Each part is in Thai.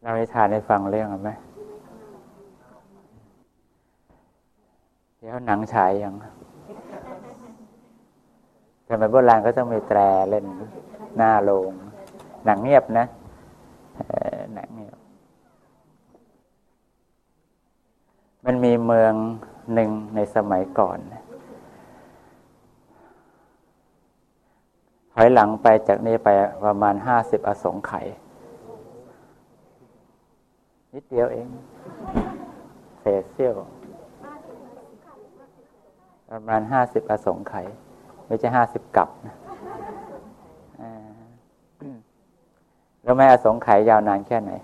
เรานิทานให้ฟังเรื่องไหมเดี๋ยวหนังฉายยังสมัยโบราณก็ต้องมีแตรเล่นหน้าโรงหนังเงียบนะหนังเงียบมันมีเมืองหนึ่งในสมัยก่อนถอยหลังไปจากนี้ไปประมาณ50 อสงไขยนิดเดียวเองเศษเสี้ยวประมาณ50 อสงไขยไม่ใช่50 กัปนะแล้วแม่อสงไขยยาวนานแค่ไหน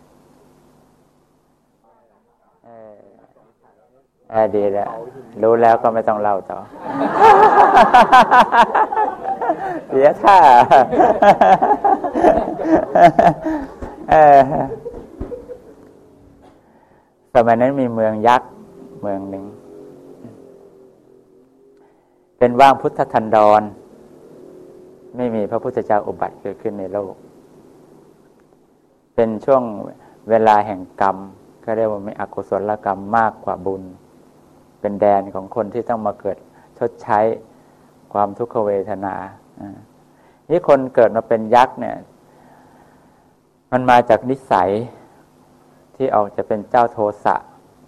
ดีแล้วรู้แล้วก็ไม่ต้องเล่าต่อเสียท่าสมัยนั้นมีเมืองยักษ์เมืองหนึ่งเป็นว่างพุทธทันดรไม่มีพระพุทธเจ้าอุบัติเกิดขึ้นในโลกเป็นช่วงเวลาแห่งกรรมก็เรียกว่ามีอกุศลกรรมมากกว่าบุญเป็นแดนของคนที่ต้องมาเกิดชดใช้ความทุกขเวทนานี่คนเกิดมาเป็นยักษ์เนี่ยมันมาจากนิสัยที่ออกจะเป็นเจ้าโทสะ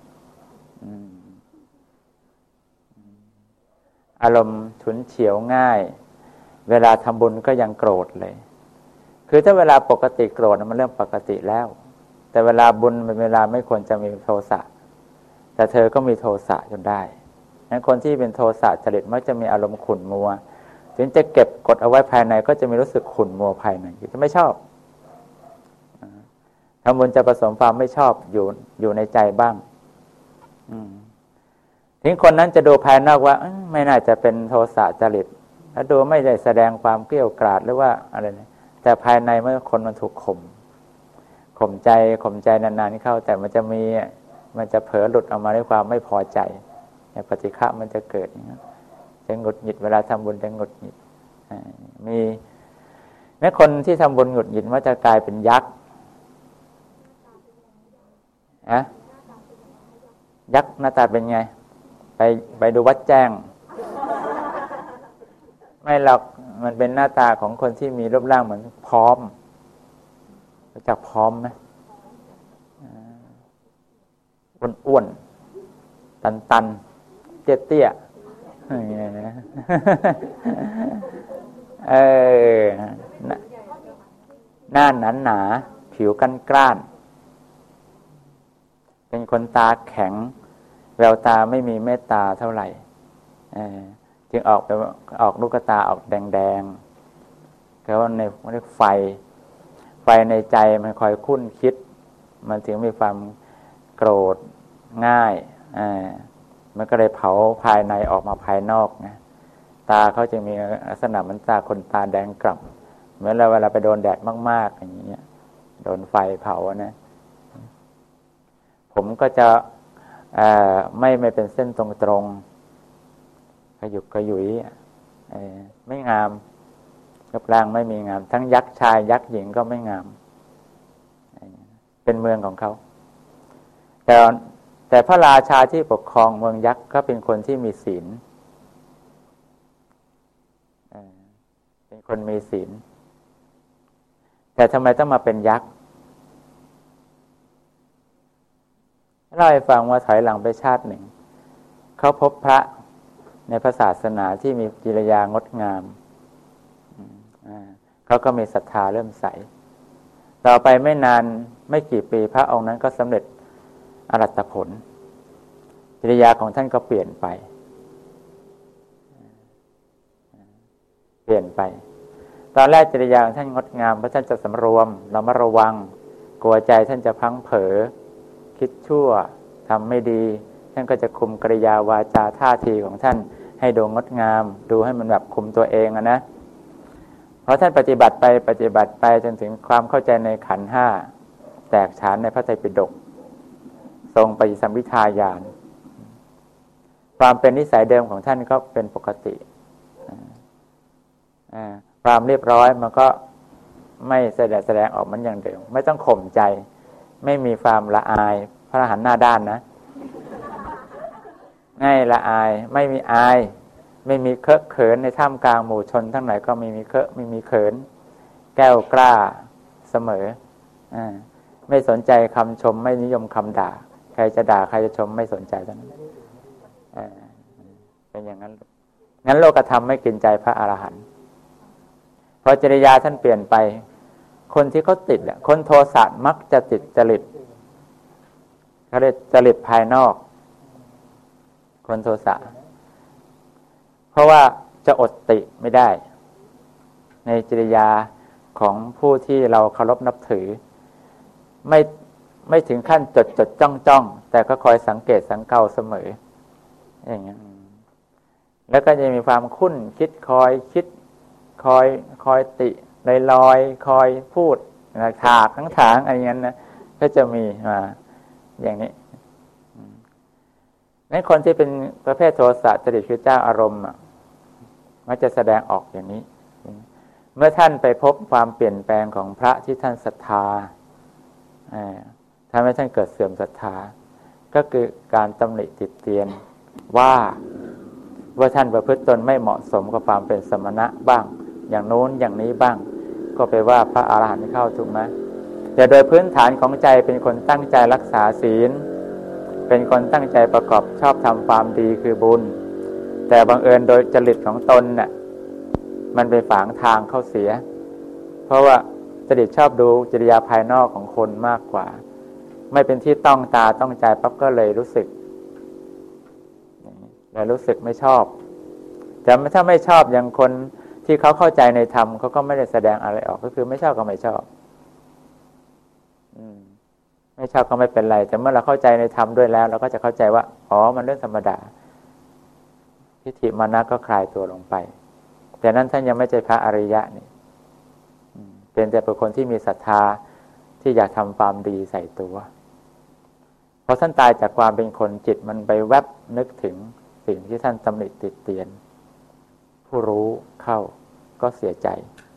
อารมณ์ฉุนเฉียวง่ายเวลาทำบุญก็ยังโกรธเลยคือถ้าเวลาปกติโกรธมันเรื่องปกติแล้วแต่เวลาบุญเป็นเวลาไม่ควรจะมีโทสะแต่เธอก็มีโทสะจนได้งั้นคนที่เป็นโทสะจริตมักจะมีอารมณ์ขุ่นมัวถึงจะเก็บกดเอาไว้ภายในก็จะมีรู้สึกขุ่นมัวภายในจะไม่ชอบทำบุญจะผสมความไม่ชอบอยู่ในใจบ้างถึงคนนั้นจะดูภายนอกว่าไม่น่าจะเป็นโทสะจริตแล้วดูไม่ได้แสดงความเกลี้ยกล่อมหรือว่าอะไรนะแต่ภายในเมื่อคนมันถูกข่มใจนานๆเข้าแต่มันจะเผลอหลุดออกมาด้วยความไม่พอใจปฏิฆะมันจะเกิดจะหงุดหงิดเวลาทำบุญจะหงุดหงิดมีแม้คนที่ทำบุญหงุดหงิดว่าจะกลายเป็นยักษ์ยักษ์หน้าตาเป็นไงไปดูวัดแจ้งไม่หรอกมันเป็นหน้าตาของคนที่มีรูปร่างเหมือนพร้อมรู้จักพร้อมไหมอ้วนตันเตี้ยอย่างเงี้ยนะหน้าหนาผิวกร้านเป็นคนตาแข็งแววตาไม่มีเมตตาเท่าไหร่จึงออกลูกตาออกแดงๆเพราะว่าในไฟในใจมันคอยคุ้นคิดมันถึงมีความโกรธง่ายมันก็เลยเผาภายในออกมาภายนอกนะตาเขาจึงมีลักษณะเหมือนตาคนตาแดงกล่ำเหมือนเวลาไปโดนแดดมากๆอย่างเงี้ยโดนไฟเผานะผมก็จะไม่เป็นเส้นตรงๆขยุกขยุยไม่งามรูปร่างไม่มีงามทั้งยักษ์ชายยักษ์หญิงก็ไม่งามเป็นเมืองของเขาแต่พระราชาที่ปกครองเมืองยักษ์ก็เป็นคนที่มีศีลเป็นคนมีศีลแต่ทำไมต้องมาเป็นยักษ์เล่าให้ฟังว่าถอยหลังไปชาติหนึ่งเขาพบพระในพระศาสนาที่มีกิริยางดงามเขาก็มีศรัทธาเริ่มใสต่อไปไม่นานไม่กี่ปีพระองค์นั้นก็สำเร็จอรหัตผลกิริยาของท่านก็เปลี่ยนไปตอนแรกกิริยาของท่านงดงามเพราะท่านจะสำรวมระมัดระวังกลัวใจท่านจะพลั้งเผลอคิดชั่วทำไม่ดีท่านก็จะคุมกิริยาวาจาท่าทีของท่านให้ดูงดงามดูให้มันแบบคุมตัวเองนะเพราะท่านปฏิบัติไปจนถึงความเข้าใจในขันธ์ห้าแตกฉานในพระไตรปิฎกทรงปฏิสัมภิทาญาณความเป็นนิสัยเดิมของท่านก็เป็นปกติความเรียบร้อยมันก็ไม่แสดงออกมันอย่างเดิมไม่ต้องข่มใจไม่มีความละอายพระอรหันต์หน้าด้านนะไม่ละอายไม่มีอายไม่มีเคอะเขินในท่ามกลางหมู่ชนทั้งหลายก็ไม่มีเคอะไม่มีเขินแก้วกล้าเสมอไม่สนใจคำชมไม่นิยมคำด่าใครจะด่าใครจะชมไม่สนใจทั้งนั้นเป็นอย่างนั้นงั้นโลกธรรมไม่กินใจพระอรหันต์พอจริยาท่านเปลี่ยนไปคนที่เขาติดคนโทสะมักจะติดจริตเขาเรียกจริตภายนอกคนโทสะเพราะว่าจะอดติไม่ได้ในจริยาของผู้ที่เราเคารพนับถือไม่ถึงขั้นจดจ้องแต่ก็คอยสังเกตสังเกาเสมออย่างนี้แล้วก็จะมีความคุ้นคิดคอยคิดคอยติลอยคอยพูดถากทั้งถางอะไรอย่างนั้นนะก็จะมีมาอย่างนี้งั้นคนที่เป็นประเภทโทสะจริตคือเจ้าอารมณ์มันจะแสดงออกอย่างนี้เมื่อท่านไปพบความเปลี่ยนแปลงของพระที่ท่านศรัทธาทำให้ท่านเกิดเสื่อมศรัทธาก็คือการตำหนิติเตียนว่าท่านประพฤติตนไม่เหมาะสมกับความเป็นสมณะบ้างอย่างโน้นอย่างนี้บ้างก็ไปว่าพระอรหันต์เข้าถูกไหมแต่โดยพื้นฐานของใจเป็นคนตั้งใจรักษาศีลเป็นคนตั้งใจประกอบชอบทำความดีคือบุญแต่บังเอิญโดยจริตของตนน่ะมันไปฝังทางเข้าเสียเพราะว่าจริตชอบดูจริยาภายนอกของคนมากกว่าไม่เป็นที่ต้องตาต้องใจปั๊บก็เลยรู้สึกไม่ชอบแต่ถ้าไม่ชอบอย่างคนที่เขาเข้าใจในธรรมเขาก็ไม่ได้แสดงอะไรออกก็คือไม่ชอบก็ไม่ชอบไม่ชอบก็ไม่เป็นไรแต่เมื่อเราเข้าใจในธรรมด้วยแล้วเราก็จะเข้าใจว่าอ๋อมันเรื่องธรรมดาทิฏฐิมานะก็คลายตัวลงไปแต่นั้นท่านยังไม่ใช่พระอริยะนี่เป็นแต่เป็นคนที่มีศรัทธาที่อยากทำความดีใส่ตัวพอท่านตายจากความเป็นคนจิตมันไปแวบนึกถึงสิ่งที่ท่านตำหนิติเตียนผู้รู้เข้าก็เสียใจ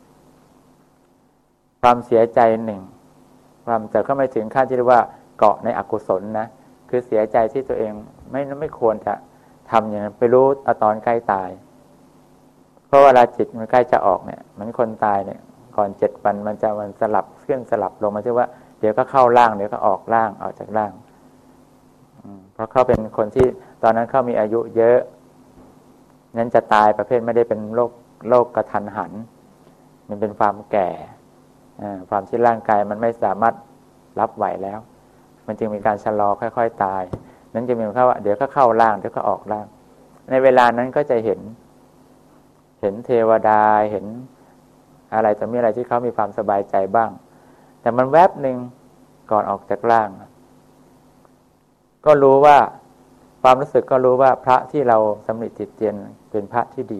ความเสียใจหนึ่งความแต่ก็ไม่ถึงขั้นที่เรียกว่าเกาะในอกุศลนะคือเสียใจที่ตัวเองไม่ควรจะทำอย่างนั้นไปรู้ตอนใกล้ตายเพราะเวลาจิตมันใกล้จะออกเนี่ยเหมือนคนตายเนี่ยก่อน7 วันมันสลับเคลื่อนสลับลงมาที่ว่าเดี๋ยวก็เข้าร่างเดี๋ยวก็ออกร่างออกจากร่างเพราะเขาเป็นคนที่ตอนนั้นเขามีอายุเยอะนั้นจะตายประเภทไม่ได้เป็นโรคกระทันหันมันเป็นความแก่ความที่ร่างกายมันไม่สามารถรับไหวแล้วมันจึงมีการชะลอค่อยๆตายนั้นจะมีคำว่าเดี๋ยวก็เข้าร่างเดี๋ยวก็ออกร่างในเวลานั้นก็จะเห็นเทวดาเห็นอะไรจะมีอะไรที่เขามีความสบายใจบ้างแต่มันแวบหนึ่งก่อนออกจากร่างก็รู้ว่าความรู้สึกก็รู้ว่าพระที่เราสำนิติเตียนเป็นพระที่ดี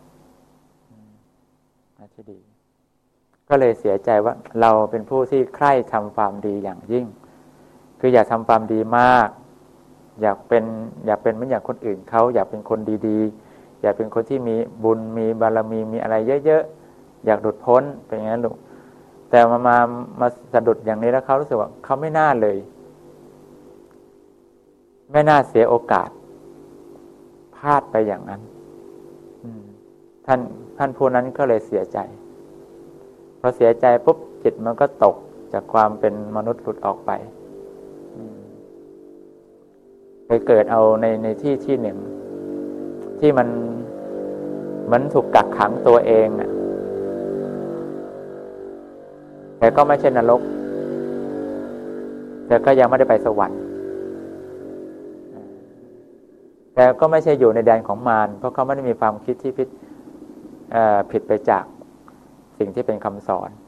ก็เลยเสียใจว่าเราเป็นผู้ที่ใคร่ทำความดีอย่างยิ่งคืออยากทำความดีมากอยากเป็นเหมือนอย่างคนอื่นเขาอยากเป็นคนดีๆอยากเป็นคนที่มีบุญมีบารมีมีอะไรเยอะๆอยากหลุดพ้นเป็นอย่างนั้นลูกแต่มาสะดุดอย่างนี้แล้วเขารู้สึกว่าเขาไม่น่าเลยไม่น่าเสียโอกาสพลาดไปอย่างนั้นท่านผู้นั้นก็เลยเสียใจพอเสียใจปุ๊บจิตมันก็ตกจากความเป็นมนุษย์หลุดออกไปไปเกิดเอาในที่หนึ่งที่มันถูกกักขังตัวเองแต่ก็ไม่ใช่นรกแต่ก็ยังไม่ได้ไปสวรรค์แต่ก็ไม่ใช่อยู่ในแดนของมารเพราะเขาไม่ได้มีความคิดที่ผิดไปจากสิ่งที่เป็นคำสอน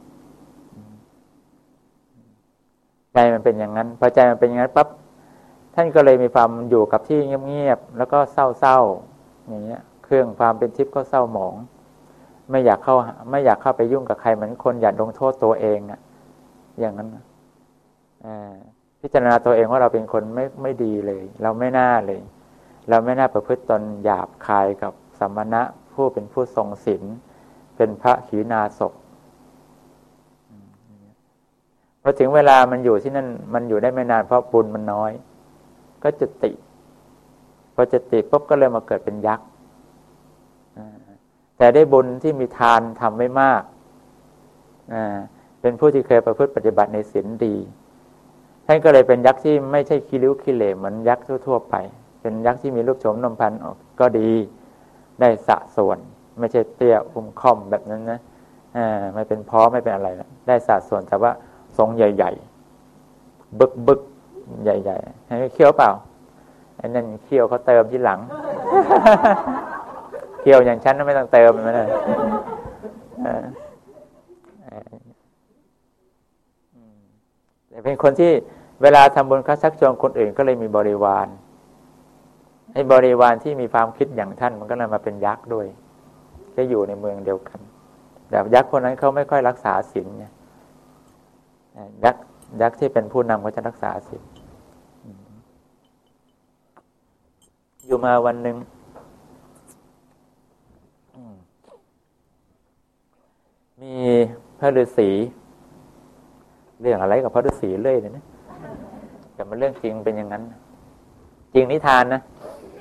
ใจมันเป็นอย่างนั้นพอใจมันเป็นอย่างนั้นปั๊บท่านก็เลยมีความอยู่กับที่เงียบๆแล้วก็เศร้าๆอย่างเงี้ยเครื่องความเป็นทิพย์ก็เศร้าหมองไม่อยากเข้าไปยุ่งกับใครเหมือนคนอยากลงโทษตัวเองอย่างนั้นพิจารณาตัวเองว่าเราเป็นคนไม่ดีเลยเราไม่น่าเลยเราไม่น่าประพฤติตนหยาบคายกับสมณะผู้เป็นผู้ทรงศีลเป็นพระขีณาสพพอถึงเวลามันอยู่ที่นั่นมันอยู่ได้ไม่นานเพราะบุญมันน้อยก็จุติพอจุติปุ๊บก็เลยมาเกิดเป็นยักษ์แต่ได้บุญที่มีทานทำไว้มากเป็นผู้ที่เคยประพฤติปฏิบัติในศีลดีท่านก็เลยเป็นยักษ์ที่ไม่ใช่ขี้ริ้วขี้เหร่เหมือนยักษ์ทั่วๆไปเป็นยักษ์ที่มีรูปโฉมนมพรรณก็ดีได้สะส่วนไม่ใช่เตี้ยอุ้มค่อมแบบนั้นนะไม่เป็นพ้อไม่เป็นอะไรนะได้สะส่วนแต่ว่าทรงใหญ่ๆบึกใหญ่ๆให้เคี้ยวเปล่าไอ้นั่นเคี้ยวเขาเติมที่หลัง เคี้ยวอย่างฉันไม่ต้องเติมมันนะแต่เป็นคนที่เวลาทำบุญเขาชักชวนคนอื่นก็เลยมีบริวารไอ้บริวารที่มีความคิดอย่างท่านมันก็เลยมาเป็นยักษ์ด้วยจะอยู่ในเมืองเดียวกันแต่ยักษ์คนนั้นเขาไม่ค่อยรักษาศีลเนี่ยยักษ์ที่เป็นผู้นำเขาจะรักษาศีลอยู่มาวันหนึ่งมีพระฤาษีเรื่องอะไรกับพระฤาษีเรื่อยเลยนะแต่มันเรื่องจริงเป็นอย่างนั้นจริงนิทานนะ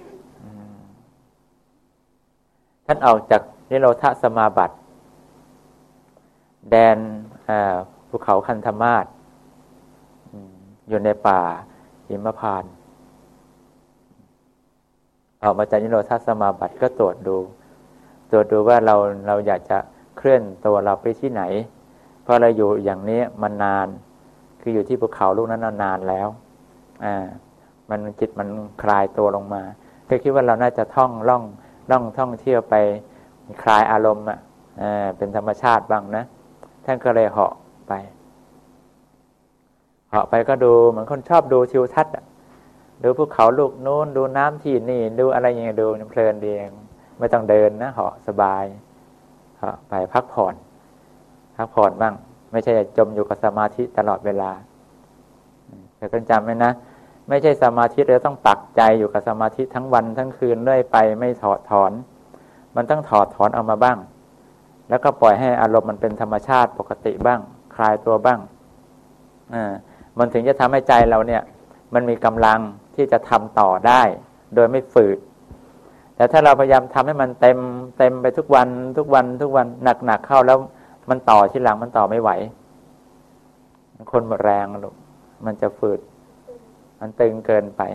ท่านออกจากนิโรธสมาบัติแดนภูเขาคันธมาศอยู่ในป่าหิมพานต์ออกมาจากนิโรธสมาบัติก็ตรวจดูว่าเราอยากจะเคลื่อนตัวเราไปที่ไหนเพราะเราอยู่อย่างนี้มานานคืออยู่ที่ภูเขาลูกนั้นนานแล้วมันจิตมันคลายตัวลงมาก็คิดว่าเราน่าจะท่องเที่ยวไปคลายอารมณ์เป็นธรรมชาติบ้างนะท่านก็เลยเหาะไปก็ดูเหมือนคนชอบดูทิวทัศน์ดูภูเขาลูกนู้นดูน้ำที่นี่ดูอะไรอย่างเงี้ยดูเพลินดีไม่ต้องเดินนะเหาะสบายเหาะไปพักผ่อนบ้างไม่ใช่จมอยู่กับสมาธิตลอดเวลาแต่ก็จำไว้นะไม่ใช่สมาธิเราต้องปักใจอยู่กับสมาธิทั้งวันทั้งคืนเรื่อยไปไม่ถอดถอนมันต้องถอดถอนออกมาบ้างแล้วก็ปล่อยให้อารมณ์มันเป็นธรรมชาติปกติบ้างคลายตัวบ้างมันถึงจะทำให้ใจเราเนี่ยมันมีกำลังที่จะทำต่อได้โดยไม่ฝืดแต่ถ้าเราพยายามทำให้มันเต็มไปทุกวันหนักเข้าแล้วมันต่อที่หลังมันต่อไม่ไหวคนหมดแรงลูกมันจะฝืดมันตึงเกินไป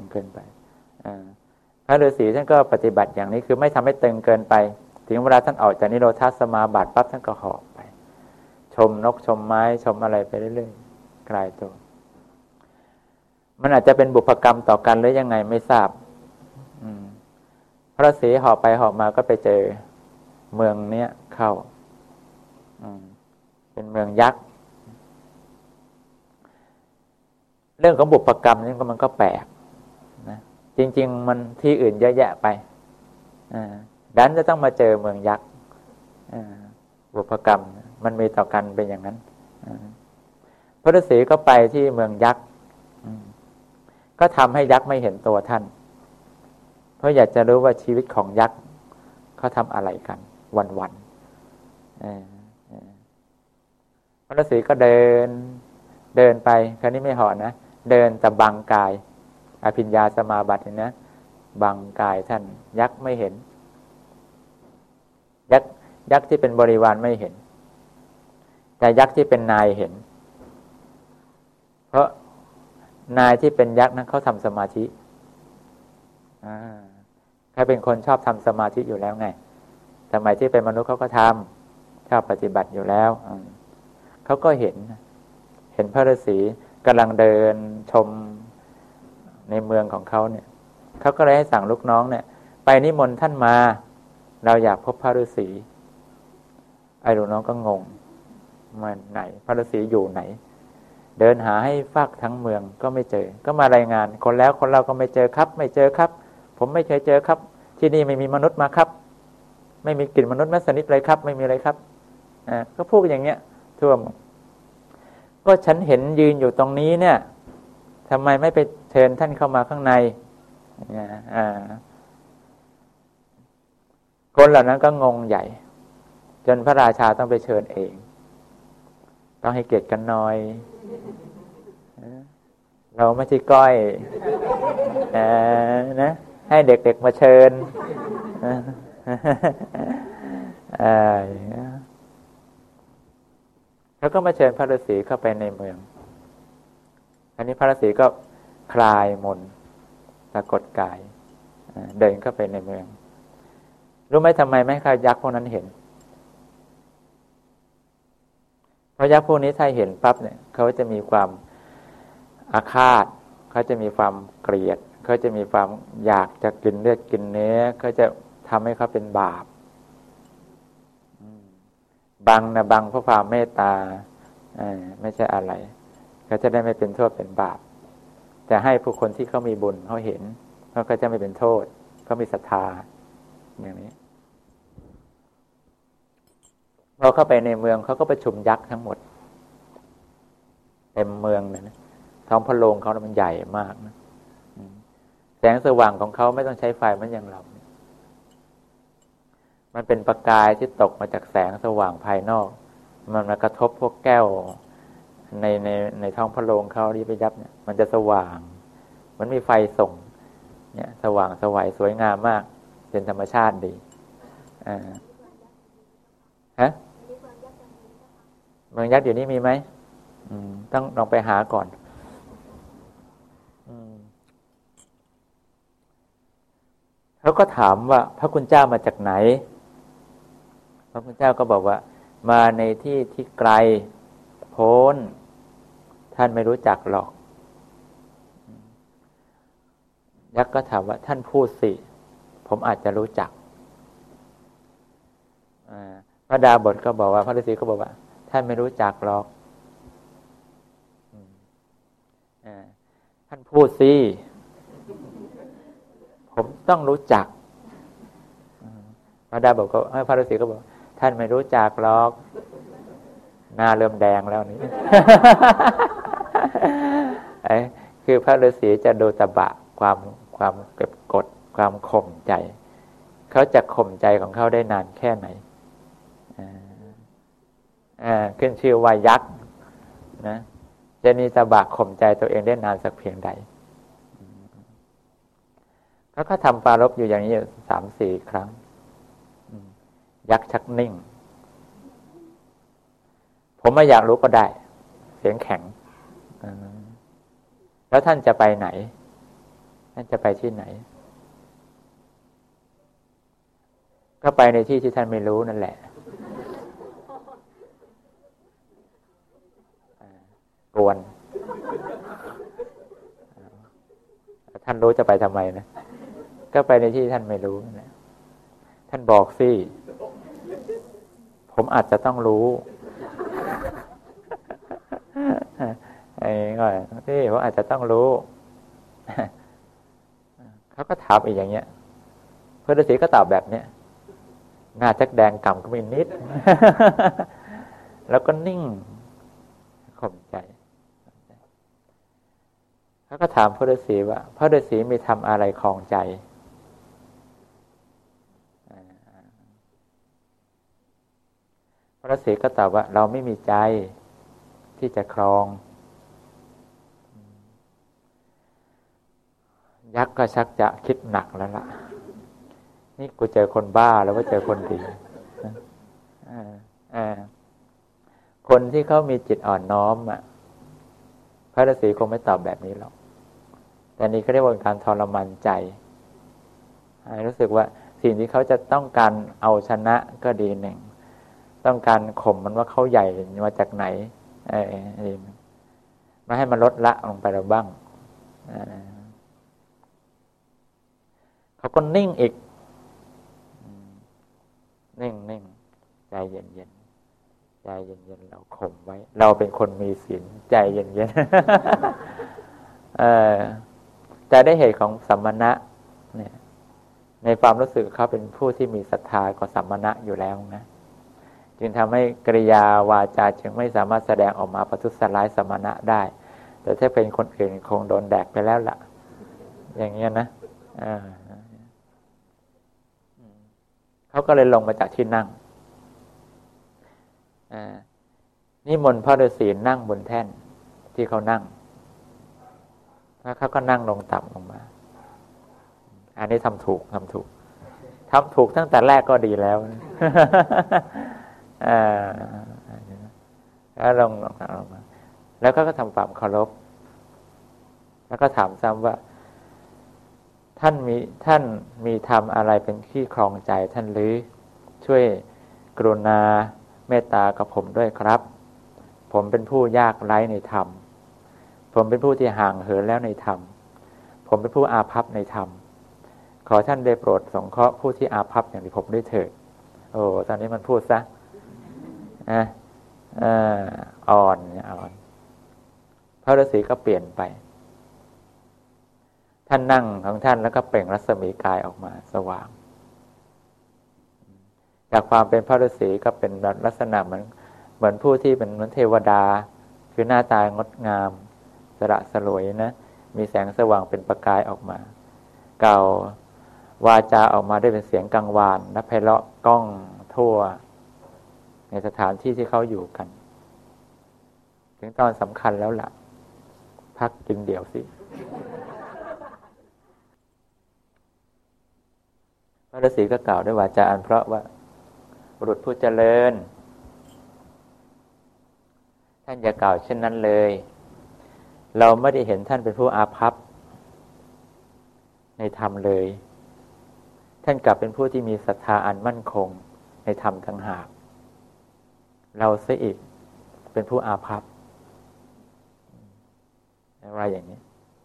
พระฤาษีท่านก็ปฏิบัติอย่างนี้คือไม่ทำให้ตึงเกินไปถึงเวลาท่านออกจากนิโรธสมาบัติปั๊บท่านก็เหาะไปชมนกชมไม้ชมอะไรไปเรื่อยๆคลายตัวมันอาจจะเป็นบุพกรรมต่อกันหรือยังไงไม่ทราบพระฤาษีเหาะไปเหาะมาก็ไปเจอเมืองเนี้ยเข้าเป็นเมืองยักษ์เรื่องของบุพกรรมนี่มันก็แปลกนะจริงๆมันที่อื่นเยอะแยะไปดันจะต้องมาเจอเมืองยักษ์บุพกรรมมันมีต่อกันเป็นอย่างนั้นพระฤาษีก็ไปที่เมืองยักษ์ก็ทำให้ยักษ์ไม่เห็นตัวท่านเพราะอยากจะรู้ว่าชีวิตของยักษ์เขาทำอะไรกันวันๆพระฤาษีก็เดินไปคราวนี้ไม่เหาะนะเดินแต่บังกายอภิญญาสมาบัตินะบังกายท่านยักษ์ไม่เห็นยักษ์ที่เป็นบริวารไม่เห็นแต่ยักษ์ที่เป็นนายเห็นเพราะนายที่เป็นยักษ์นั้นเขาทำสมาธิเขาเป็นคนชอบทำสมาธิอยู่แล้วไงสมัยที่เป็นมนุษย์เขาก็ทำชอบปฏิบัติอยู่แล้วเขาก็เห็นพระฤาษีกำลังเดินชมในเมืองของเขาเนี่ยเขาก็เลยให้สั่งลูกน้องเนี่ยไปนิมนต์ท่านมาเราอยากพบพระฤาษีไอ้ลูกน้องก็งงมาไหนพระฤาษีอยู่ไหนเดินหาให้ฟากทั้งเมืองก็ไม่เจอก็มารายงานคนแล้วคนเราก็ไม่เจอครับไม่เจอครับผมไม่เคยเจอครับที่นี่ไม่มีมนุษย์มาครับไม่มีกลิ่นมนุษย์แม้สนิทเลยครับไม่มีอะไรครับก็พูดอย่างเงี้ยทั่วก็ฉันเห็นยืนอยู่ตรงนี้เนี่ยทำไมไม่ไปเชิญท่านเข้ามาข้างในคนเหล่านั้นก็งงใหญ่จนพระราชาต้องไปเชิญเองต้องให้เกียรติกันหน่อยเราไม่ใช่ก้อยนะให้เด็กๆมาเชิญเขาก็มาเชิญพระฤาษีเข้าไปในเมืองอันนี้พระฤาษีก็คลายมนต์ปรากฏกายเดินเข้าไปในเมืองรู้ไหมทำไมไม่ให้ข้ายักษ์พวกนั้นเห็นเพราะยักษ์พวกนี้ถ้าเห็นปั๊บเนี่ยเขาจะมีความอาฆาตเขาจะมีความเกลียดเขาจะมีความอยากจะกินเลือดกินเนื้อเขาจะทำให้เขาเป็นบาปบังนะบังเพราะความเมตตาไม่ใช่อะไรเขาจะได้ไม่เป็นโทษเป็นบาปแต่ให้ผู้คนที่เขามีบุญเขาเห็นเขาก็จะไม่เป็นโทษเขามีศรัทธาอย่างนี้พอเข้าไปในเมืองเขาก็ประชุมยักษ์ทั้งหมดเต็มเมืองเลยนะท้องพระโรงเขามันใหญ่มากนะแสงสว่างของเขาไม่ต้องใช้ไฟเหมือนอย่างเรามันเป็นประกายที่ตกมาจากแสงสว่างภายนอกมันมากระทบพวกแก้วในท้องพระโรงเขาที่ไปยับเนี่ยมันจะสว่างมันมีไฟส่งเนี่ยสว่างสวยสวยงามมากเป็นธรรมชาติดีฮะเมืองยักษ์อยู่นี่มีไหมต้องลองไปหาก่อนเขาก็ถามว่าพระคุณเจ้ามาจากไหนพระคุณเจ้าก็บอกว่ามาในที่ที่ไกลโพ้นท่านไม่รู้จักหรอกยักษ์ก็ถามว่าท่านพูดสิผมอาจจะรู้จักพระดาบทก็บอกว่าพระฤาษีก็บอกว่าท่านไม่รู้จักหรอกท่านพูดสิผมต้องรู้จักพระดาบทก็พระฤาษีก็บอกท่านไม่รู้จักหรอกหน้าเริ่มแดงแล้วนี่ คือพระฤาษีจะดูตบะความเก็บกดความข่มใจเขาจะข่มใจของเขาได้นานแค่ไหนขึ้นชื่อว่ายักษ์นะจะมีตบะข่มใจตัวเองได้นานสักเพียงใดเขาก็ทำปรารภอยู่อย่างนี้ 3-4 ครั้งยักษ์ชักนิ่งผมไม่อยากรู้ก็ได้เสียงแข็งแล้วท่านจะไปไหนท่านจะไปที่ไหนก็ไปในที่ที่ท่านไม่รู้นั่นแหละกวนท่านรู้จะไปทำไมนะก็ไปในที่ท่านไม่รู้นั่นแหละท่านบอกสิผมอาจจะต้องรู้ก่อนที่ผมอาจจะต้องรู้เขาก็ถามอีกอย่างเงี้ยพระฤาษีก็ตอบแบบเนี้ยหน้าชักแดงก่ำก็มีนิดแล้วก็นิ่งข่มใจเขาก็ถามพระฤาษีว่าพระฤาษีมีทำอะไรคลองใจพระฤาษีก็ตอบว่าเราไม่มีใจที่จะครองยักษ์ก็ชักจะคิดหนักแล้วล่ะนี่กูเจอคนบ้าแล้วว่าเจอคนดีคนที่เขามีจิตอ่อนน้อมพระฤาษีคงไม่ตอบแบบนี้หรอกแต่นี่เขาเรียกว่าการทรมานใจรู้สึกว่าสิ่งที่เขาจะต้องการเอาชนะก็ดีหนึ่งต้องการข่มมันว่าเขาใหญ่มาจากไหนมาให้มันลดละลงไปเราบ้างเขาก็นิ่งอีกนิ่งใจเย็นใจเย็นเราข่มไว้เราเป็นคนมีศีลใจเย็นจะได้เหตุของสัมมณะเนี่ยในความรู้สึกเขาเป็นผู้ที่มีศรัทธากว่าสัมมณะอยู่แล้วนะจึงทำให้กริยาวาจาจึงไม่สามารถแสดงออกมาประทุษร้ายสัมมณะได้แต่ถ้าเป็นคนอื่นคงโดนแดกไปแล้วล่ะอย่างเงี้ยนะเขาก็เลยลงมาจากที่นั่งนิมนต์พระฤาษีนั่งบนแท่นที่เขานั่งแล้วเขาก็นั่งลงต่ำลงมาอันนี้ทำถูกตั้งแต่แรกก็ดีแล้วแล้วลงมาแล้วก็ทำความเคารพแล้วก็ถามซ้ำว่าท่านมีทำอะไรเป็นที่ครองใจท่านหรือช่วยกรุณาเมตตากับผมด้วยครับผมเป็นผู้ยากไร้ในธรรมผมเป็นผู้ที่ห่างเหินแล้วในธรรมผมเป็นผู้อาภัพในธรรมขอท่านได้โปรดสงเคราะห์ผู้ที่อาภัพอย่างที่ผมด้วยเถิดโอ้ตอนนี้มันพูดซะอ่อนพระฤาษีก็เปลี่ยนไปท่านนั่งของท่านแล้วก็เปล่งรัศมีกายออกมาสว่างจากความเป็นพระฤาษีก็เป็นลักษณะเหมือนผู้ที่เป็นเหมือนเทวดาคือหน้าตางดงามสระสลวยนะมีแสงสว่างเป็นประกายออกมาเก่าวาจาออกมาได้เป็นเสียงกังวานและไพเราะก้องทั่วในสถานที่ที่เขาอยู่กันถึงตอนสำคัญแล้วล่ะพักกินเดี๋ยวสิพระฤาษีก็กล่าวด้วยวาจาอันเพราะว่าบุรุษผู้เจริญท่านอย่ากล่าวเช่นนั้นเลยเราไม่ได้เห็นท่านเป็นผู้อาภัพในธรรมเลยท่านกลับเป็นผู้ที่มีศรัทธาอันมั่นคงในธรรมต่างหากเราเสียอีกเป็นผู้อาภัพอะไรอย่างนี้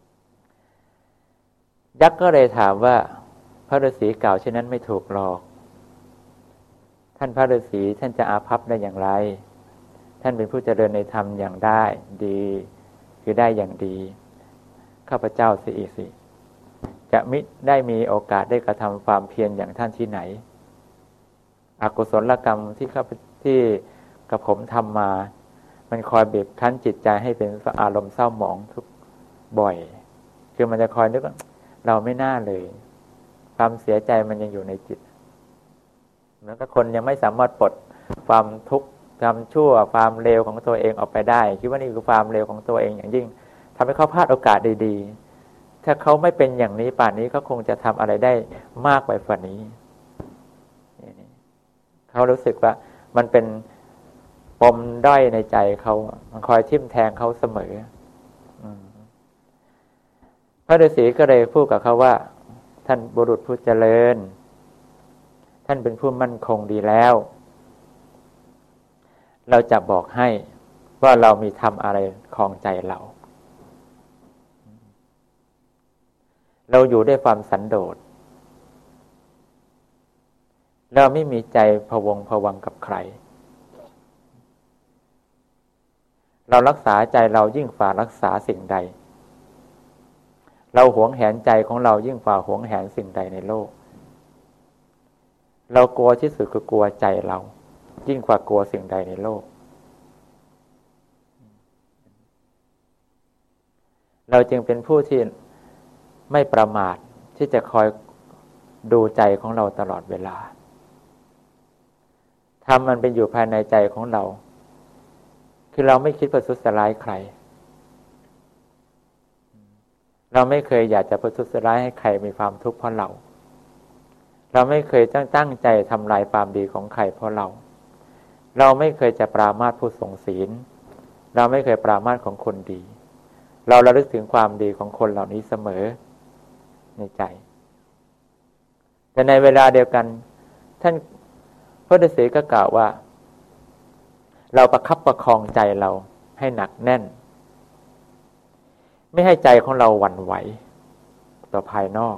ยักษ์ก็เลยถามว่าพระฤาษีกล่าวเช่นนั้นไม่ถูกหรอกท่านพระฤาษีท่านจะอาภัพได้อย่างไรท่านเป็นผู้เจริญในธรรมอย่างได้ดีคือได้อย่างดีข้าพเจ้าเสียอีกสิจะมิได้มีโอกาสได้กระทำความเพียรอย่างท่านที่ไหนอกุศลกรรมที่กับผมทำมามันคอยบีบคั้นจิตใจให้เป็นอารมณ์เศร้าหมองทุกบ่อยคือมันจะคอยนึกว่าเราไม่น่าเลยความเสียใจมันยังอยู่ในจิตแล้วก็คนยังไม่สามารถปลดความทุกข์ความชั่วความเลวของตัวเองออกไปได้คิดว่านี่คือความเลวของตัวเองอย่างยิ่งทำให้เขาพลาดโอกาสดีๆถ้าเขาไม่เป็นอย่างนี้ป่านนี้เขาคงจะทำอะไรได้มากไปกว่านี้เขารู้สึกว่ามันเป็นปมด้อยในใจเขามันคอยทิ่มแทงเขาเสมอพระฤาษีก็เลยพูดกับเขาว่าท่านบุรุษผู้เจริญท่านเป็นผู้มั่นคงดีแล้วเราจะบอกให้ว่าเรามีทำอะไรครองใจเราอยู่ด้วยความสันโดษเราไม่มีใจพะวงพะวังกับใครเรารักษาใจเรายิ่งฝ่ารักษาสิ่งใดเราหวงแหนใจของเรายิ่งฝ่าหวงแหนสิ่งใดในโลกเรากลัวที่สุดคือกลัวใจเรายิ่งกว่ากลัวสิ่งใดในโลกเราจึงเป็นผู้ที่ไม่ประมาทที่จะคอยดูใจของเราตลอดเวลาทำมันเป็นอยู่ภายในใจของเราคือเราไม่คิดประทุษร้ายใครเราไม่เคยอยากจะประทุษร้ายให้ใครมีความทุกข์เพราะเราไม่เคยตั้งใจทำลายความดีของใครเพราะเราไม่เคยจะปรามาสผู้ทรงศีลเราไม่เคยปรามาสของคนดีเราระลึกถึงความดีของคนเหล่านี้เสมอในใจแต่ในเวลาเดียวกันท่านพระฤาษีก็กล่าวว่าเราประคับประคองใจเราให้หนักแน่นไม่ให้ใจของเราหวั่นไหวต่อภายนอก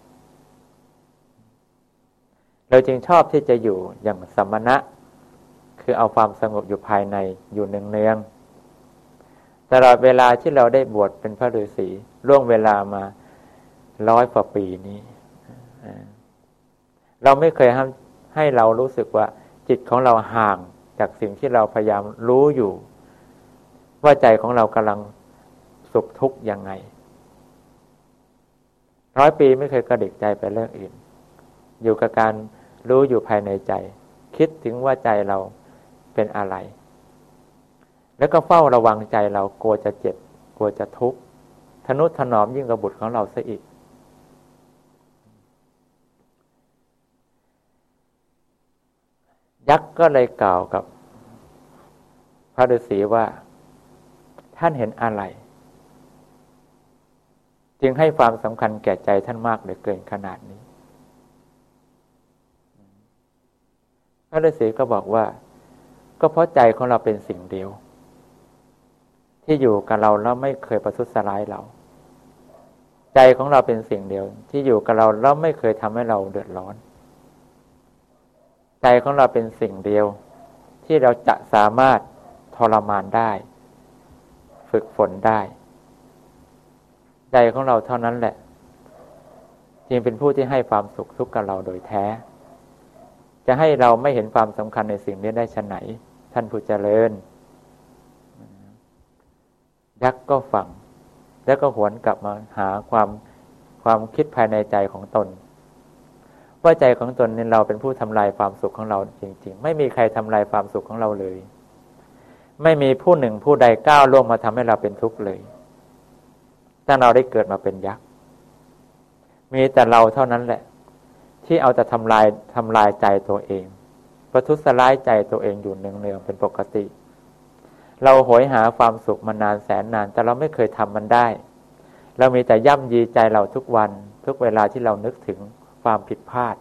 เราจึงชอบที่จะอยู่อย่างสมณะคือเอาความสงบอยู่ภายในอยู่เนืองๆตลอดเวลาที่เราได้บวชเป็นพระฤาษีล่วงเวลามา100 กว่าปีนี้เราไม่เคยให้เรารู้สึกว่าจิตของเราห่างจากสิ่งที่เราพยายามรู้อยู่ว่าใจของเรากำลังสุขทุกข์ยังไง100 ปีไม่เคยกระดิกใจไปเรื่องอื่นอยู่กับการรู้อยู่ภายในใจคิดถึงว่าใจเราเป็นอะไรแล้วก็เฝ้าระวังใจเรากลัวจะเจ็บกลัวจะทุกข์ทนุถนอมยิ่งกว่าบุตรของเราซะอีกยักษ์ก็เลยกล่าวกับพระฤาษีว่าท่านเห็นอะไรจึงให้ความสำคัญแก่ใจท่านมากเหลือเกินขนาดนี้พระฤาษีก็บอกว่าก็เพราะใจของเราเป็นสิ่งเดียวที่อยู่กับเราแล้วไม่เคยประทุษร้ายเราใจของเราเป็นสิ่งเดียวที่อยู่กับเราแล้วไม่เคยทำให้เราเดือดร้อนใจของเราเป็นสิ่งเดียวที่เราจะสามารถทรมานได้ฝึกฝนได้ใจของเราเท่านั้นแหละจึงเป็นผู้ที่ให้ความสุขทุกข์กับเราโดยแท้จะให้เราไม่เห็นความสำคัญในสิ่งนี้ได้ฉะไหนท่านผู้เจริญยักษ์ก็ฟังแล้วก็หวนกลับมาหาความคิดภายในใจของตนว่าใจของตนนี่เราเป็นผู้ทำลายความสุขของเราจริงๆไม่มีใครทำลายความสุขของเราเลยไม่มีผู้หนึ่งผู้ใดก้าวล่วงมาทำให้เราเป็นทุกข์เลยถ้าเราได้เกิดมาเป็นยักษ์มีแต่เราเท่านั้นแหละที่เอาแต่ทำลายใจตัวเองประทุษร้ายใจตัวเองอยู่เนืองๆเป็นปกติเราโหยหาความสุขมานานแสนนานแต่เราไม่เคยทำมันได้เรามีแต่ย่ำยีใจเราทุกวันทุกเวลาที่เรานึกถึงความผิดพลาด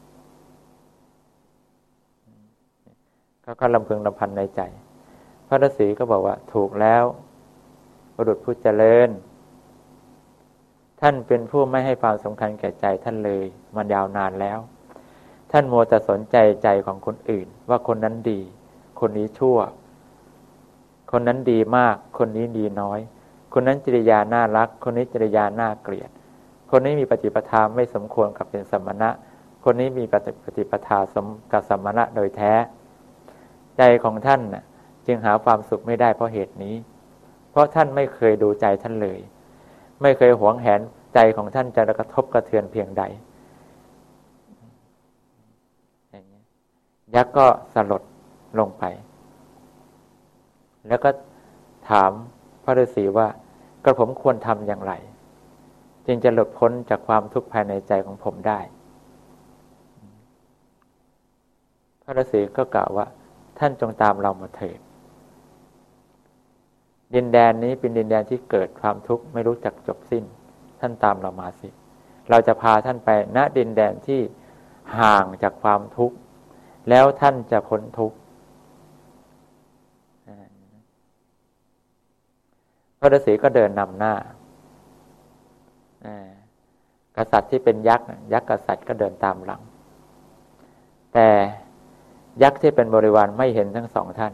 ก็ลำพึงลำพันในใจพระฤาษีก็บอกว่าถูกแล้วบุรุษผู้เจริญท่านเป็นผู้ไม่ให้ความสำคัญแก่ใจท่านเลยมันยาวนานแล้วท่านมัวแต่สนใจใจของคนอื่นว่าคนนั้นดีคนนี้ชั่วคนนั้นดีมากคนนี้ดีน้อยคนนั้นจริยาน่ารักคนนี้จริยาน่าเกลียดคนนี้มีปฏิปทาไม่สมควรกับเป็นสมณะคนนี้มีปฏิปทาสมกับสมณะโดยแท้ใจของท่านน่ะจึงหาความสุขไม่ได้เพราะเหตุนี้เพราะท่านไม่เคยดูใจท่านเลยไม่เคยหวงแหนใจของท่านจะกระทบกระเทือนเพียงใดยักษ์ก็สลดลงไปแล้วก็ถามพระฤาษีว่ากระผมควรทำอย่างไรจึงจะหลุดพ้นจากความทุกข์ภายในใจของผมได้พระฤาษีก็กล่าวว่าท่านจงตามเรามาเถิดดินแดนนี้เป็นดินแดนที่เกิดความทุกข์ไม่รู้จักจบสิ้นท่านตามเรามาสิเราจะพาท่านไปณดินแดนที่ห่างจากความทุกข์แล้วท่านจะพ้นทุกข์พระฤาษีก็เดินนำหน้ากษัตริย์ที่เป็นยักษ์กษัตริย์ก็เดินตามหลังแต่ยักษ์ที่เป็นบริวารไม่เห็นทั้งสองท่าน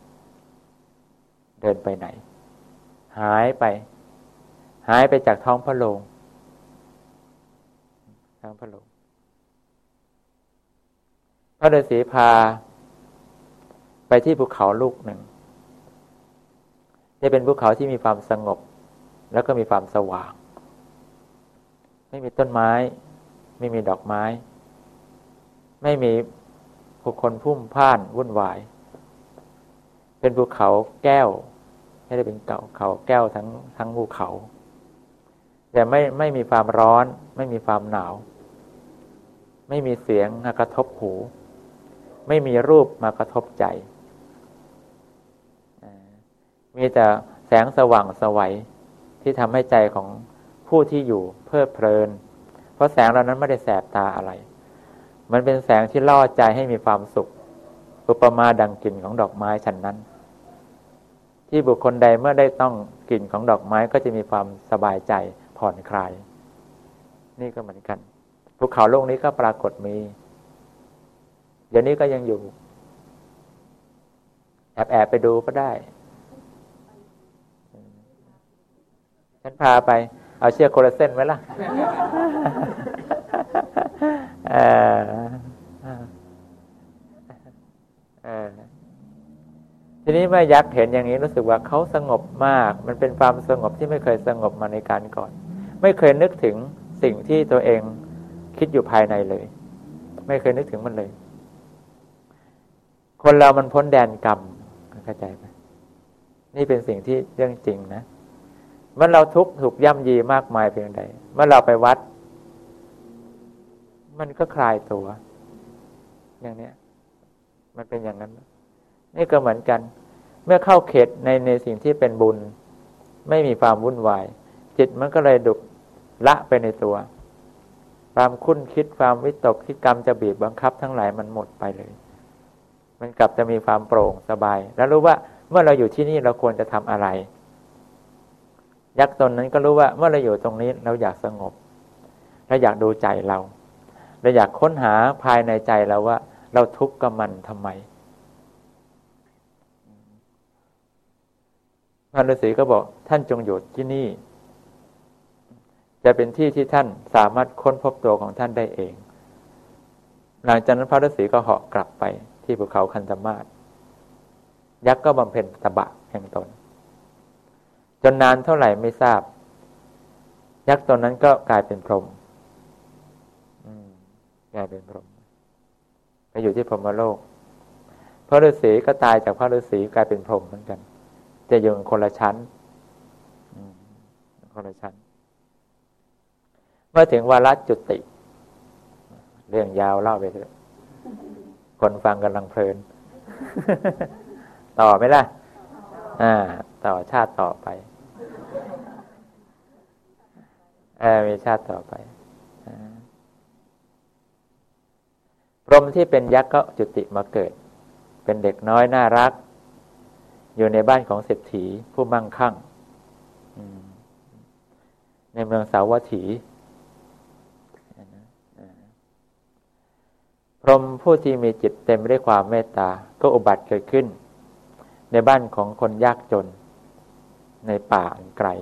เดินไปไหนหายไปจากท้องพระโรงพระฤาษีพาไปที่ภูเขาลูกหนึ่งจะเป็นภูเขาที่มีความสงบแล้วก็มีความสว่างไม่มีต้นไม้ไม่มีดอกไม้ไม่มีผู้คนพุ่มพ่านวุ่นวายเป็นภูเขาแก้วไม่ได้เป็นเขาแก้วทั้งภูเขาแต่ไม่มีความร้อนไม่มีความหนาวไม่มีเสียงมากระทบหูไม่มีรูปมากระทบใจมีแต่แสงสว่างไสวที่ทำให้ใจของผู้ที่อยู่เพลิดเพลินเพราะแสงเหล่านั้นไม่ได้แสบตาอะไรมันเป็นแสงที่ล่อใจให้มีความสุขอุปมาดังกลิ่นของดอกไม้ฉันนั้นที่บุคคลใดเมื่อได้ต้องกลิ่นของดอกไม้ก็จะมีความสบายใจผ่อนคลายนี่ก็เหมือนกันภูเขาโลกนี้ก็ปรากฏมีเดี๋ยวนี้ก็ยังอยู่แอบไปดูก็ได้ฉันพาไปเอาเชือกโคลาเซนไว้ล่ะทีนี้เมื่อยักษ์เห็นอย่างนี้รู้สึกว่าเขาสงบมากมันเป็นความสงบที่ไม่เคยสงบมาในการก่อนไม่เคยนึกถึงสิ่งที่ตัวเองคิดอยู่ภายในเลยไม่เคยนึกถึงมันเลยคนเรามันพ้นแดนกรรมเข้าใจไหมนี่เป็นสิ่งที่เรื่องจริงนะเมื่อเราทุกข์ถูกย่ำยีมากมายเพียงใดเมื่อเราไปวัดมันก็คลายตัวอย่างเนี้ยมันเป็นอย่างนั้นนี่ก็เหมือนกันเมื่อเข้าเขตในสิ่งที่เป็นบุญไม่มีความวุ่นวายจิตมันก็เลยดุละไปในตัวความคุ้นคิดความวิตกที่กรรมจะบีบบังคับทั้งหลายมันหมดไปเลยมันกลับจะมีความโปร่งสบายแล้วรู้ว่าเมื่อเราอยู่ที่นี่เราควรจะทำอะไรยักษ์ตนนั้นก็รู้ว่าเมื่อเราอยู่ตรงนี้เราอยากสงบเราอยากดูใจเราอยากค้นหาภายในใจเราว่าเราทุกข์กับมันทำไมพระฤาษีก็บอกท่านจงอยู่ที่นี่จะเป็นที่ที่ท่านสามารถค้นพบตัวของท่านได้เองหลังจากนั้นพระฤาษีก็เหาะกลับไปที่ภูเขาคันธมาศยักษ์ก็บำเพ็ญตบะแห่งตนจนนานเท่าไหร่ไม่ทราบยักษ์ตนนั้นก็กลายเป็นพรหมกลายเป็นพรหมไปอยู่ที่พรหมโลกพระฤาษีก็ตายจากพระฤาษีกลายเป็นพรหมเหมือนกันจะอยู่คนละชั้นคนละชั้นเมื่อถึงวาระจุติเรื่องยาวเล่าไปเถอะคนฟังกำลังเพลิน ต่อไหมล่ะต่อชาติต่อไปมีชาติต่อไปพรหมที่เป็นยักษ์ก็จุติมาเกิดเป็นเด็กน้อยน่ารักอยู่ในบ้านของเศรษฐีผู้มั่งคั่งในเมืองสาวัตถีพรหมผู้ที่มีจิตเต็มไปด้วยความเมตตาก็อุบัติเกิดขึ้นในบ้านของคนยากจนในป่าอันไกล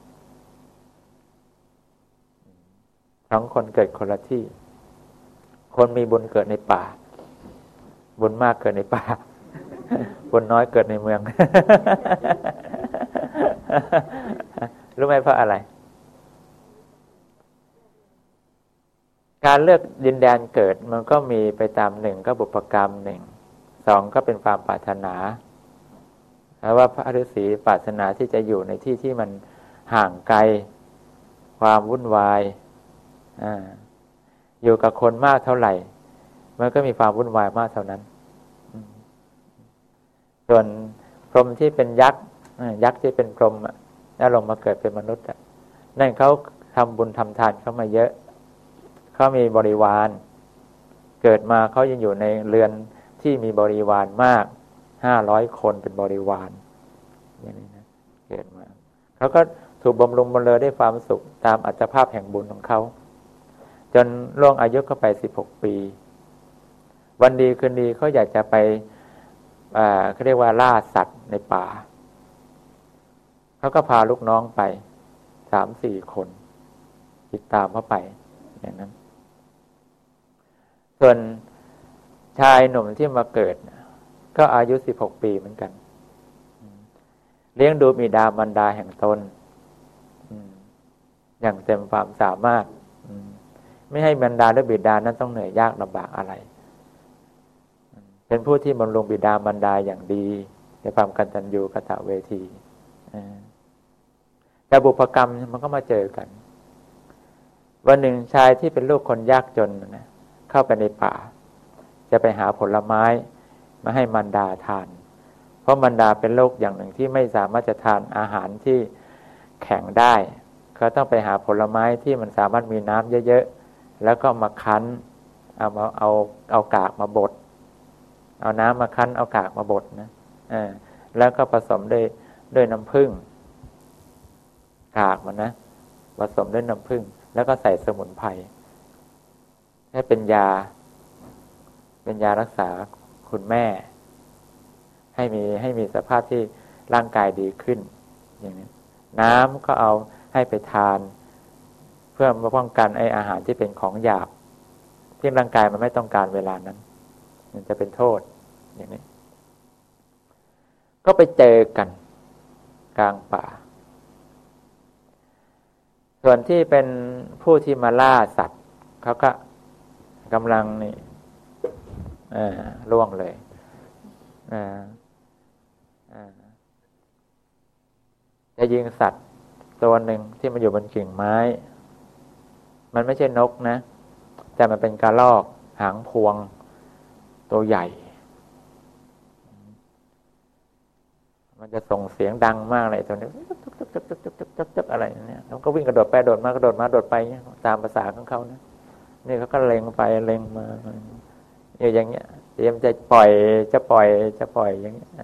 ทั้งคนเกิดคนละที่คนมีบุญเกิดในป่าบุญมากเกิดในป่าบุญน้อยเกิดในเมือง รู้ไหมเพราะอะไร การเลือกดินแดนเกิดมันก็มีไปตามหนึ่งก็บุพกรรมหนึ่งสองก็เป็นความปรารถนาเพราะว่าพระฤาษีปรารถนาที่จะอยู่ในที่ที่มันห่างไกลความวุ่นวายอยู่กับคนมากเท่าไหร่มันก็มีความวุ่นวายมากเท่านั้นส่วนพรหมที่เป็นยักษ์ที่เป็นพรหมแล้วลงมาเกิดเป็นมนุษย์นั่นเขาทำบุญทำทานเข้ามาเยอะเขามีบริวารเกิดมาเขายังอยู่ในเรือนที่มีบริวารมาก500 คนเป็นบริวารอย่างนี้นะเกิดมาเขาก็ถูกบำรุงบำเรอได้ความสุขตามอัตภาพแห่งบุญของเขาจนล่วงอายุเข้าไป16 ปีวันดีคืนดีเขาอยากจะไปเขาเรียกว่าล่าสัตว์ในป่าเขาก็พาลูกน้องไป3-4 คนติดตามเขาไปอย่างนั้นส่วนชายหนุ่มที่มาเกิดก็อายุ16 ปีเหมือนกันเลี้ยงดูบิดามารดาแห่งตนอย่างเต็มความสามารถไม่ให้บรรดาและบิดานั้นต้องเหนื่อยยากลำบากอะไรเป็นผู้ที่บำรุงบิดามารดาอย่างดีในความกตัญญูกตเวทีแต่บุพกรรมมันก็มาเจอกันวันหนึ่งชายที่เป็นลูกคนยากจนนะเข้าไปในป่าจะไปหาผลไม้มาให้มารดาทานเพราะมารดาเป็นโรคอย่างหนึ่งที่ไม่สามารถจะทานอาหารที่แข็งได้เขาต้องไปหาผลไม้ที่มันสามารถมีน้ำเยอะๆแล้วก็มาคั้นเอากากมาบดเอาน้ำมาคั้นเอากากมาบดนะแล้วก็ผสมด้วยน้ำผึ้งกากมันนะผสมด้วยน้ำผึ้งแล้วก็ใส่สมุนไพรให้เป็นยารักษาคุณแม่ให้มีสภาพที่ร่างกายดีขึ้นอย่างนี้น้ำก็เอาให้ไปทานเพื่อมาป้องกันไอ้อาหารที่เป็นของหยาบที่ร่างกายมันไม่ต้องการเวลานั้นมันจะเป็นโทษอย่างนี้ก็ไปเจอกันกลางป่าส่วนที่เป็นผู้ที่มาล่าสัตว์เขาก็กำลังนี่ล่วงเลยจะยิงสัตว์ตัวหนึ่งที่มันอยู่บนกิ่งไม้มันไม่ใช่นกนะแต่มันเป็นกระรอกหางพวงตัวใหญ่มันจะส่งเสียงดังมากเลยตัวนี้จับอะไรเนี่ยแล้วก็วิ่งกระโดดไปโดดมากระโดดมาโดดไปตามภาษาของเขานะนี่เขาก็เล็งไปเล็งมาอย่างเงี้ยเตรียมจะปล่อยอย่างเงี้ย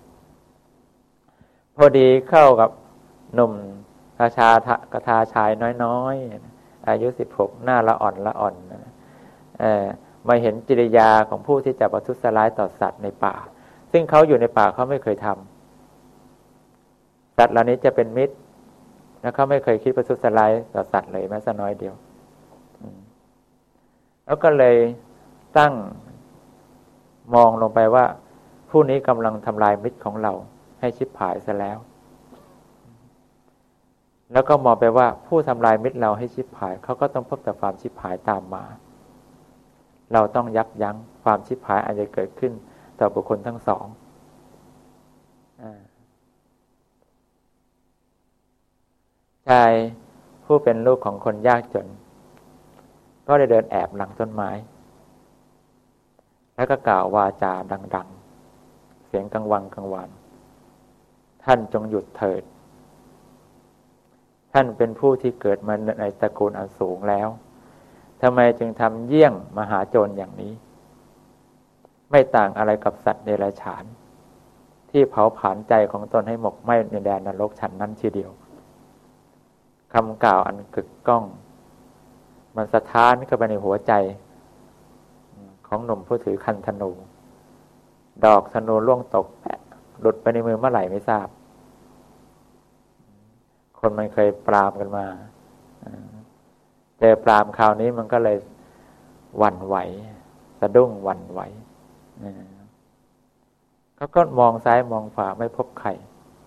พอดีเข้ากับหนุ่มกระทาชายน้อยๆอายุ16หน้าละอ่อนมาเห็นกิริยาของผู้ที่จะประทุษร้ายต่อสัตว์ในป่าซึ่งเขาอยู่ในป่าเขาไม่เคยทำสัตว์เหล่านี้จะเป็นมิตรแล้วเขาไม่เคยคิดประทุษร้ายต่อสัตว์เลยแม้แต่น้อยเดียวแล้วก็เลยตั้งมองลงไปว่าผู้นี้กำลังทำลายมิตรของเราให้ชิบหายซะแล้วแล้วก็มองไปว่าผู้ทำลายมิตรเราให้ชิบหายเขาก็ต้องพบแต่ความชิบหายตามมาเราต้องยับยั้งความชิบหายอาจจะเกิดขึ้นต่อบุคคลทั้งสองชายผู้เป็นลูกของคนยากจนก็ได้เดินแอบหลังต้นไม้แล้วก็กล่าววาจาดังๆเสียงกังวานท่านจงหยุดเถิดท่านเป็นผู้ที่เกิดมาในตระกูลอันสูงแล้วทำไมจึงทำเยี่ยงมหาโจรอย่างนี้ไม่ต่างอะไรกับสัตว์เดรัจฉานที่เผาผลาญใจของตนให้หมกไหม้ในแดนนรกฉันนั้นทีเดียวคำกล่าวอันกึกก้องมันสะท้านเข้าไปในหัวใจของหนุ่มผู้ถือคันธนูดอกธนูร่วงตกหลุดไปในมือเมื่อไหร่ไม่ทราบคนมันเคยปรามกันมาเจอปรามคราวนี้มันก็เลยหวั่นไหวสะดุ้งหวั่นไหวเขาก็มองซ้ายมองขวาไม่พบใคร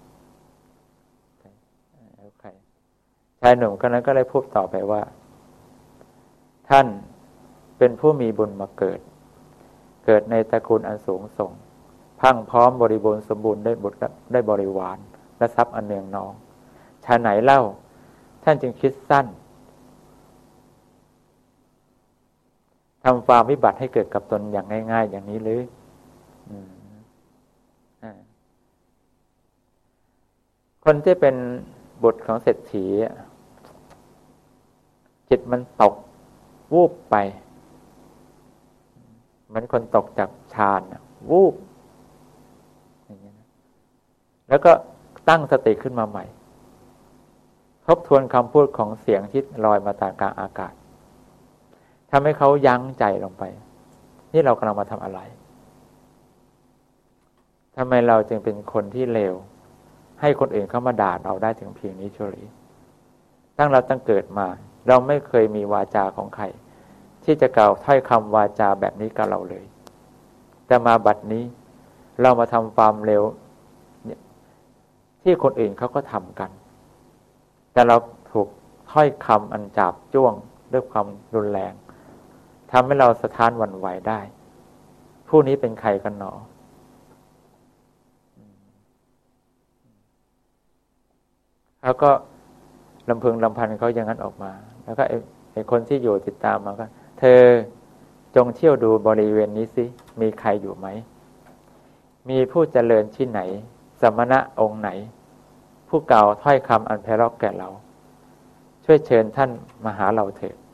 ชายหนุ่มคนนั้นก็เลยพูดต่อไปว่าท่านเป็นผู้มีบุญมาเกิดในตระกูลอันสูงส่งพังพร้อมบริบูรณ์สมบูรณ์ได้บุตรได้บริวารและทรัพย์อันเนืองนองชาไหนเล่าท่านจึงคิดสั้นทำความวิบัติให้เกิดกับตนอย่างง่ายๆอย่างนี้หรือคนที่เป็นบุตรของเศรษฐีจิตมันตกวูบไปเหมือนคนตกจากฌานวูบอย่างนี้นะแล้วก็ตั้งสติขึ้นมาใหม่ทบทวนคำพูดของเสียงที่ลอยมาตามกลางอากาศทำให้เขายั้งใจลงไปนี่เรากำลังมาทำอะไรทำไมเราจึงเป็นคนที่เลวให้คนอื่นเข้ามาด่าเราได้ถึงเพียงนี้เฉยตั้งเกิดมาเราไม่เคยมีวาจาของใครที่จะกล่าวถ้อยคำวาจาแบบนี้กับเราเลยแต่มาบัดนี้เรามาทำความเลวที่คนอื่นเขาก็ทำกันแต่เราถูกถ้อยคำอันจาบจ้วงด้วยความรุนแรงทำให้เราสะท้านหวั่นไหวได้ผู้นี้เป็นใครกันหนอเขาก็ลำพึงลำพันเขาอย่างนั้นออกมาแล้วก็ไอ้คนที่อยู่ติดตามมาก็เธอจงเที่ยวดูบริเวณนี้สิมีใครอยู่ไหมมีผู้เจริญที่ไหนสมณะองค์ไหนผู้กล่าวถ้อยคำอันไพเราะแก่เราช่วยเชิญท่านมาหาเราเถิด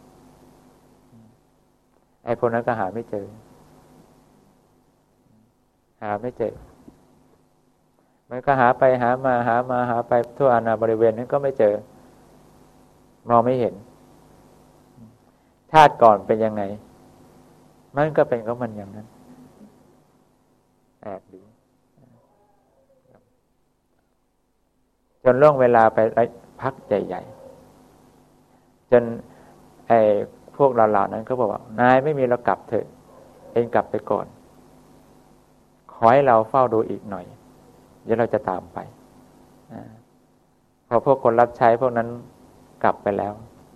ไอ้พวกนั้นก็หาไม่เจอมันก็หาไปหาไปทั่วอาณาบริเวณนั้นก็ไม่เจอมองไม่เห็นชาติก่อนเป็นยังไงมันก็เป็นของมันอย่างนั้นแอบดูจนล่วงเวลาไปพักใหญ่ๆจนไอ้พวกเราๆนั้นก็บอกว่านายไม่มีเรากลับเถอะเองกลับไปก่อนขอให้เราเฝ้าดูอีกหน่อยเดี๋ยวเราจะตามไปพอพวกคนรับใช้พวกนั้นกลับไปแล้ว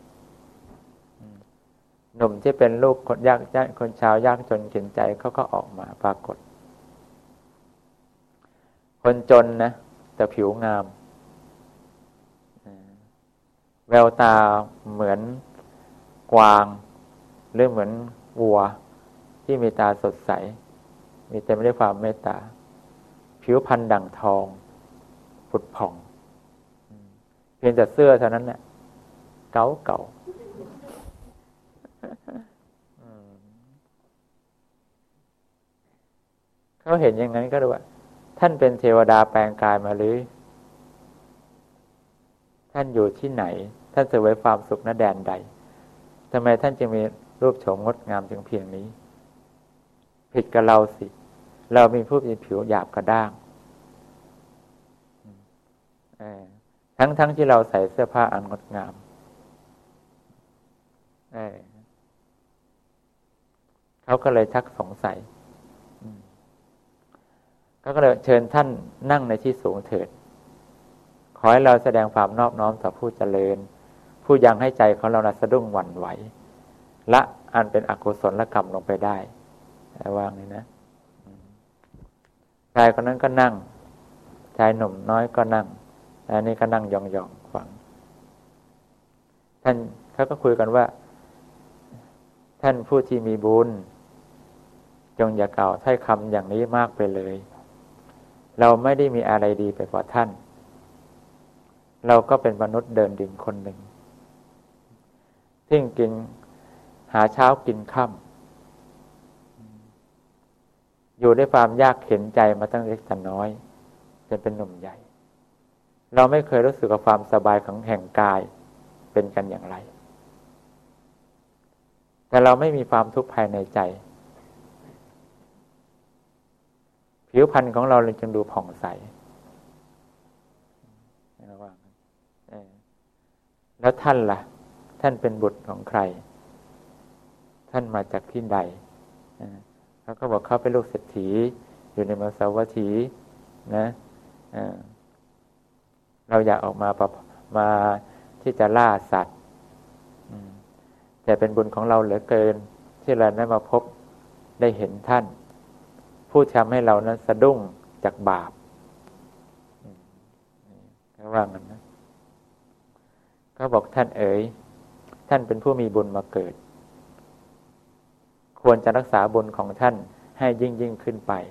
หนุ่มที่เป็นลูกคนยากคนชาวยากจนเข็นใจเขาก็ออกมาปรากฏคนจนนะแต่ผิวงามแววตาเหมือนกวางหรือเหมือนวัวที่มีตาสดใสมีเต็มไปด้วยความเมตตาผิวพรรณดั่งทองผุดผ่องเพียงแต่เสื้อเท่านั้นแหละเก่าเขาเห็นอย่างนั้นก็รู้ว่าท่านเป็นเทวดาแปลงกายมาหรือท่านอยู่ที่ไหนท่านเสวยความสุขณแดนใดทำไมท่านจึงมีรูปโฉมงดงามถึงเพียงนี้ผิดกับเราสิเรามีผู้มีผิวหยาบกระด้างทั้งที่เราใส่เสื้อผ้าอันงดงามเขาก็เลยชักสงสัยเขาก็เลยเชิญท่านนั่งในที่สูงเถิดขอให้เราแสดงความนอบน้อมต่อผู้เจริญผู้ยังให้ใจของเราสะดุ้งหวั่นไหวละอันเป็นอกุศลกรรมลงไปได้ว่างเลยนะชายคนนั้นก็นั่งชายหนุ่มน้อยก็นั่งอันนี้ก็นั่งยองๆฟังท่านเขาก็คุยกันว่าท่านผู้ที่มีบุญจงอย่ากล่าวถ้อยคำอย่างนี้มากไปเลยเราไม่ได้มีอะไรดีไปกว่าท่านเราก็เป็นมนุษย์เดินดินคนหนึ่งที่กินหาเช้ากินค่ำอยู่ด้วยความยากเข็นใจมาตั้งเล็กแต่น้อยจนเป็นหนุ่มใหญ่เราไม่เคยรู้สึกกับความสบายของแห่งกายเป็นกันอย่างไรแต่เราไม่มีความทุกข์ภายในใจผิวพรรณของเราเลยจึงดูผ่องใสแล้วท่านล่ะท่านเป็นบุตรของใครท่านมาจากที่ใดเขาก็บอกเขาเป็นลูกเศรษฐีอยู่ในเมืองสาวัตถีนะเราอยากออกมาที่จะล่าสัตว์แต่เป็นบุญของเราเหลือเกินที่เราได้มาพบได้เห็นท่านผู้ทำให้เรานั้นสะดุ้งจากบาปเขาว่างั้นนะเขาบอกท่านเอ๋ยท่านเป็นผู้มีบุญมาเกิดควรจะรักษาบุญของท่านให้ยิ่งขึ้นไป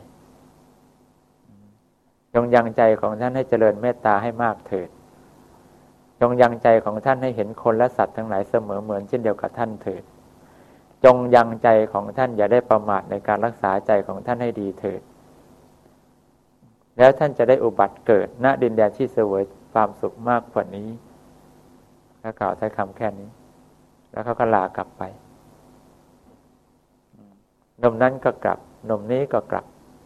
จงยังใจของท่านให้เจริญเมตตาให้มากเถิดจงยังใจของท่านให้เห็นคนและสัตว์ทั้งหลายเสมอเหมือนเช่นเดียวกับท่านเถิดจงยังใจของท่านอย่าได้ประมาทในการรักษาใจของท่านให้ดีเถิดแล้วท่านจะได้อุบัติเกิดณดินแดนที่เสวยความสุขมากกว่านี้เขากล่าวใช้คำแค่นี้แล้วเขาก็ลากลับไปหนุ่มนั้นก็กลับหนุ่มนี้ก็กลับ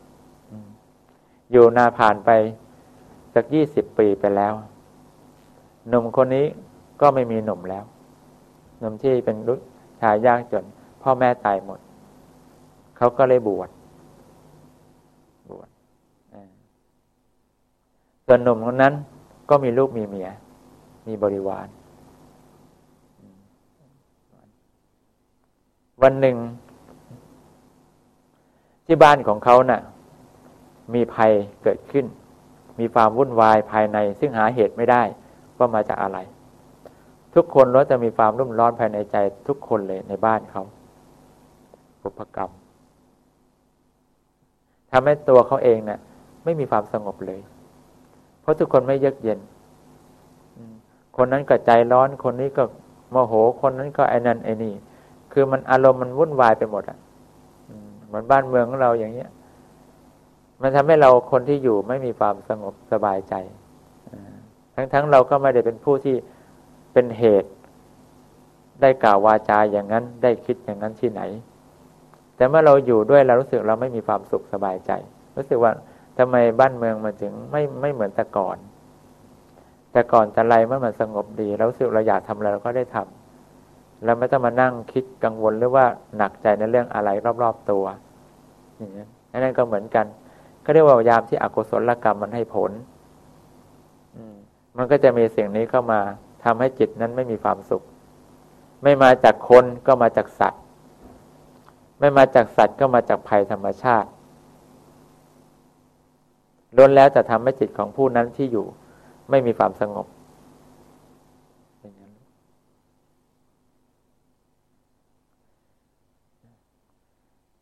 อยู่นาผ่านไปสัก20 ปีไปแล้วหนุ่มคนนี้ก็ไม่มีหนุ่มแล้วหนุ่มที่เป็นลูกชายยากจนพ่อแม่ตายหมดเขาก็เลยบวชส่วนหนุ่มคนนั้นก็มีลูกมีเมียมีบริวารวันหนึ่งที่บ้านของเขาน่ะมีภัยเกิดขึ้นมีความวุ่นวายภายในซึ่งหาเหตุไม่ได้ว่ามาจากอะไรทุกคนล้วนจะมีความรุ่มร้อนภายในใจทุกคนเลยในบ้านเขาบุพกรรมทำให้ตัวเขาเองน่ะไม่มีความสงบเลยเพราะทุกคนไม่เยือกเย็นคนนั้นก็ใจร้อนคนนี้ก็โมโหคนนั้นก็ไอ้นั่นไอ้นี่คือมันอารมณ์มันวุ่นวายไปหมดอ่ะเหมือนบ้านเมืองของเราอย่างเงี้ยมันทำให้เราคนที่อยู่ไม่มีความสงบสบายใจทั้งเราก็ไม่ได้เป็นผู้ที่เป็นเหตุได้กล่าววาจาอย่างนั้นได้คิดอย่างนั้นที่ไหนแต่เมื่อเราอยู่ด้วยเรารู้สึกเราไม่มีความสุขสบายใจรู้สึกว่าทำไมบ้านเมืองมันถึงไม่เหมือนแต่ก่อนแต่ไรเมื่อมันสงบดีเรารู้สึกเราอยากทำอะไรเราก็ได้ทำเราไม่ต้องมานั่งคิดกังวลหรือว่าหนักใจในเรื่องอะไรรอบๆตัวอย่างนี้นั่นก็เหมือนกันก็เรียกว่ายามที่อกุศลกรรมมันให้ผลมันก็จะมีสิ่งนี้เข้ามาทำให้จิตนั้นไม่มีความสุขไม่มาจากคนก็มาจากสัตว์ไม่มาจากสัตว์ก็มาจากภัยธรรมชาติล้วนแล้วจะทำให้จิตของผู้นั้นที่อยู่ไม่มีความสงบ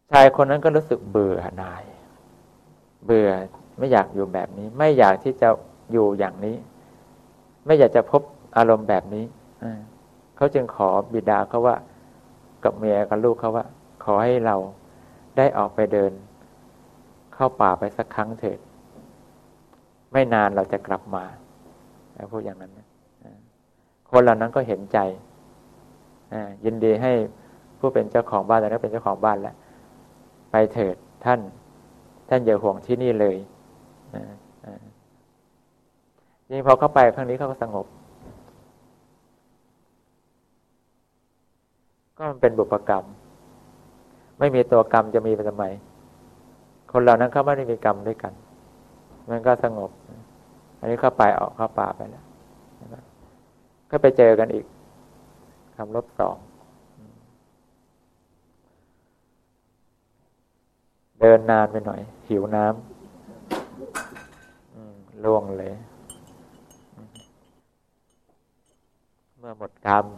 ชายคนนั้นก็รู้สึกเบื่อหน่าย เบื่อไม่อยากอยู่แบบนี้ ไม่อยากที่จะอยู่อย่างนี้ ไม่อยากจะพบอารมณ์แบบนี้เขาจึงขอบิดาเขาว่ากับเมียกับลูกเขาว่า ขอให้เราได้ออกไปเดินเข้าป่าไปสักครั้งเถิดไม่นานเราจะกลับมาแล้วพูดอย่างนั้นนะคนเหล่านั้นก็เห็นใจยินดีให้ผู้เป็นเจ้าของบ้านแต่นั้นเป็นเจ้าของบ้านแล้วไปเถิดท่านอย่าห่วงที่นี่เลยนี่พอเข้าไปครั้งนี้เขาก็สงบก็มันเป็นบุพกรรมไม่มีตัวกรรมจะมีไปทำไมคนเหล่านั้นเขาไม่ได้มีกรรมด้วยกันมันก็สงบอันนี้เข้าไปออกเข้าป่าไปแล้วก็ไปเจอกันอีกคำลบ2เดินนานไปหน่อยหิวน้ำล่วงเลยเมื่อหมดกรรม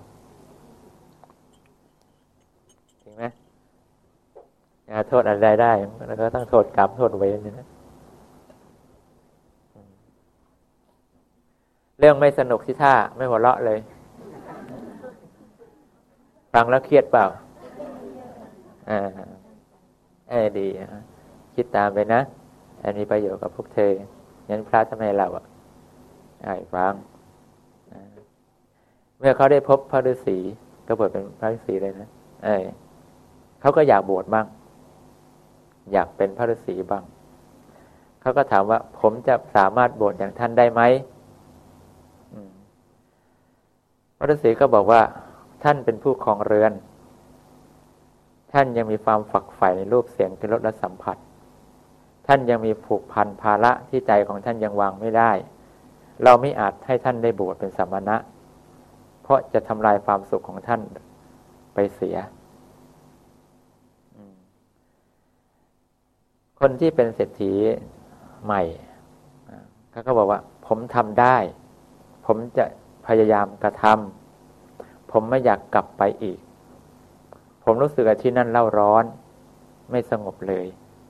จริงไหมอย่าโทษอะไรได้แล้วก็ต้องโทษกรรมโทษเวรนี่นะเรื่องไม่สนุกที่ท่าไม่หัวเราะเลยฟังแล้วเครียดเปล่าดีคิดตามไปนะอันนี้ประโยชน์กับพวกเธองั้นพระทำไมเราฟังเมื่อเขาได้พบพระฤาษีก็บวชเป็นพระฤาษีเลยนะเขาก็อยากบวชบ้างอยากเป็นพระฤาษีบ้างเขาก็ถามว่าผมจะสามารถบวชอย่างท่านได้ไหมพระฤาษีก็บอกว่าท่านเป็นผู้ครองเรือนท่านยังมีความฝักใฝ่ในรูปเสียงกลิ่นรสและสัมผัสท่านยังมีผูกพันภาระที่ใจของท่านยังวางไม่ได้เราไม่อาจให้ท่านได้บวชเป็นสมณะเพราะจะทำลายความสุขของท่านไปเสียคนที่เป็นเศรษฐีใหม่เขาก็บอกว่าผมทำได้ผมจะพยายามกระทำผมไม่อยากกลับไปอีกผมรู้สึกว่าที่นั่นเล่าร้อนไม่สงบเลย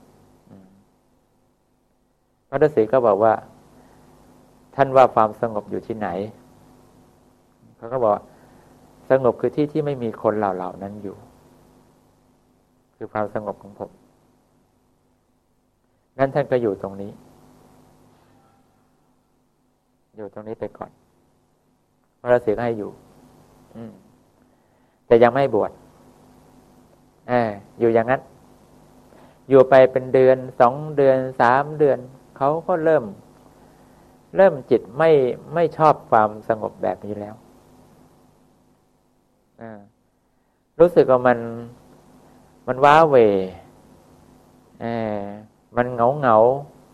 พระฤาษีก็บอกว่าท่านว่าความสงบอยู่ที่ไหนเขาก็บอกสงบคือที่ที่ไม่มีคนเหล่านั้นอยู่คือความสงบของผมงั้นท่านก็อยู่ตรงนี้ไปก่อนพระฤาษีก็ให้อยู่แต่ยังไม่บวชอยู่อย่างนั้นอยู่ไปเป็นเดือน2 เดือน3 เดือนเขาก็เริ่มจิตไม่ชอบความสงบแบบนี้แล้วรู้สึกว่ามันว้าเหวมันเหงา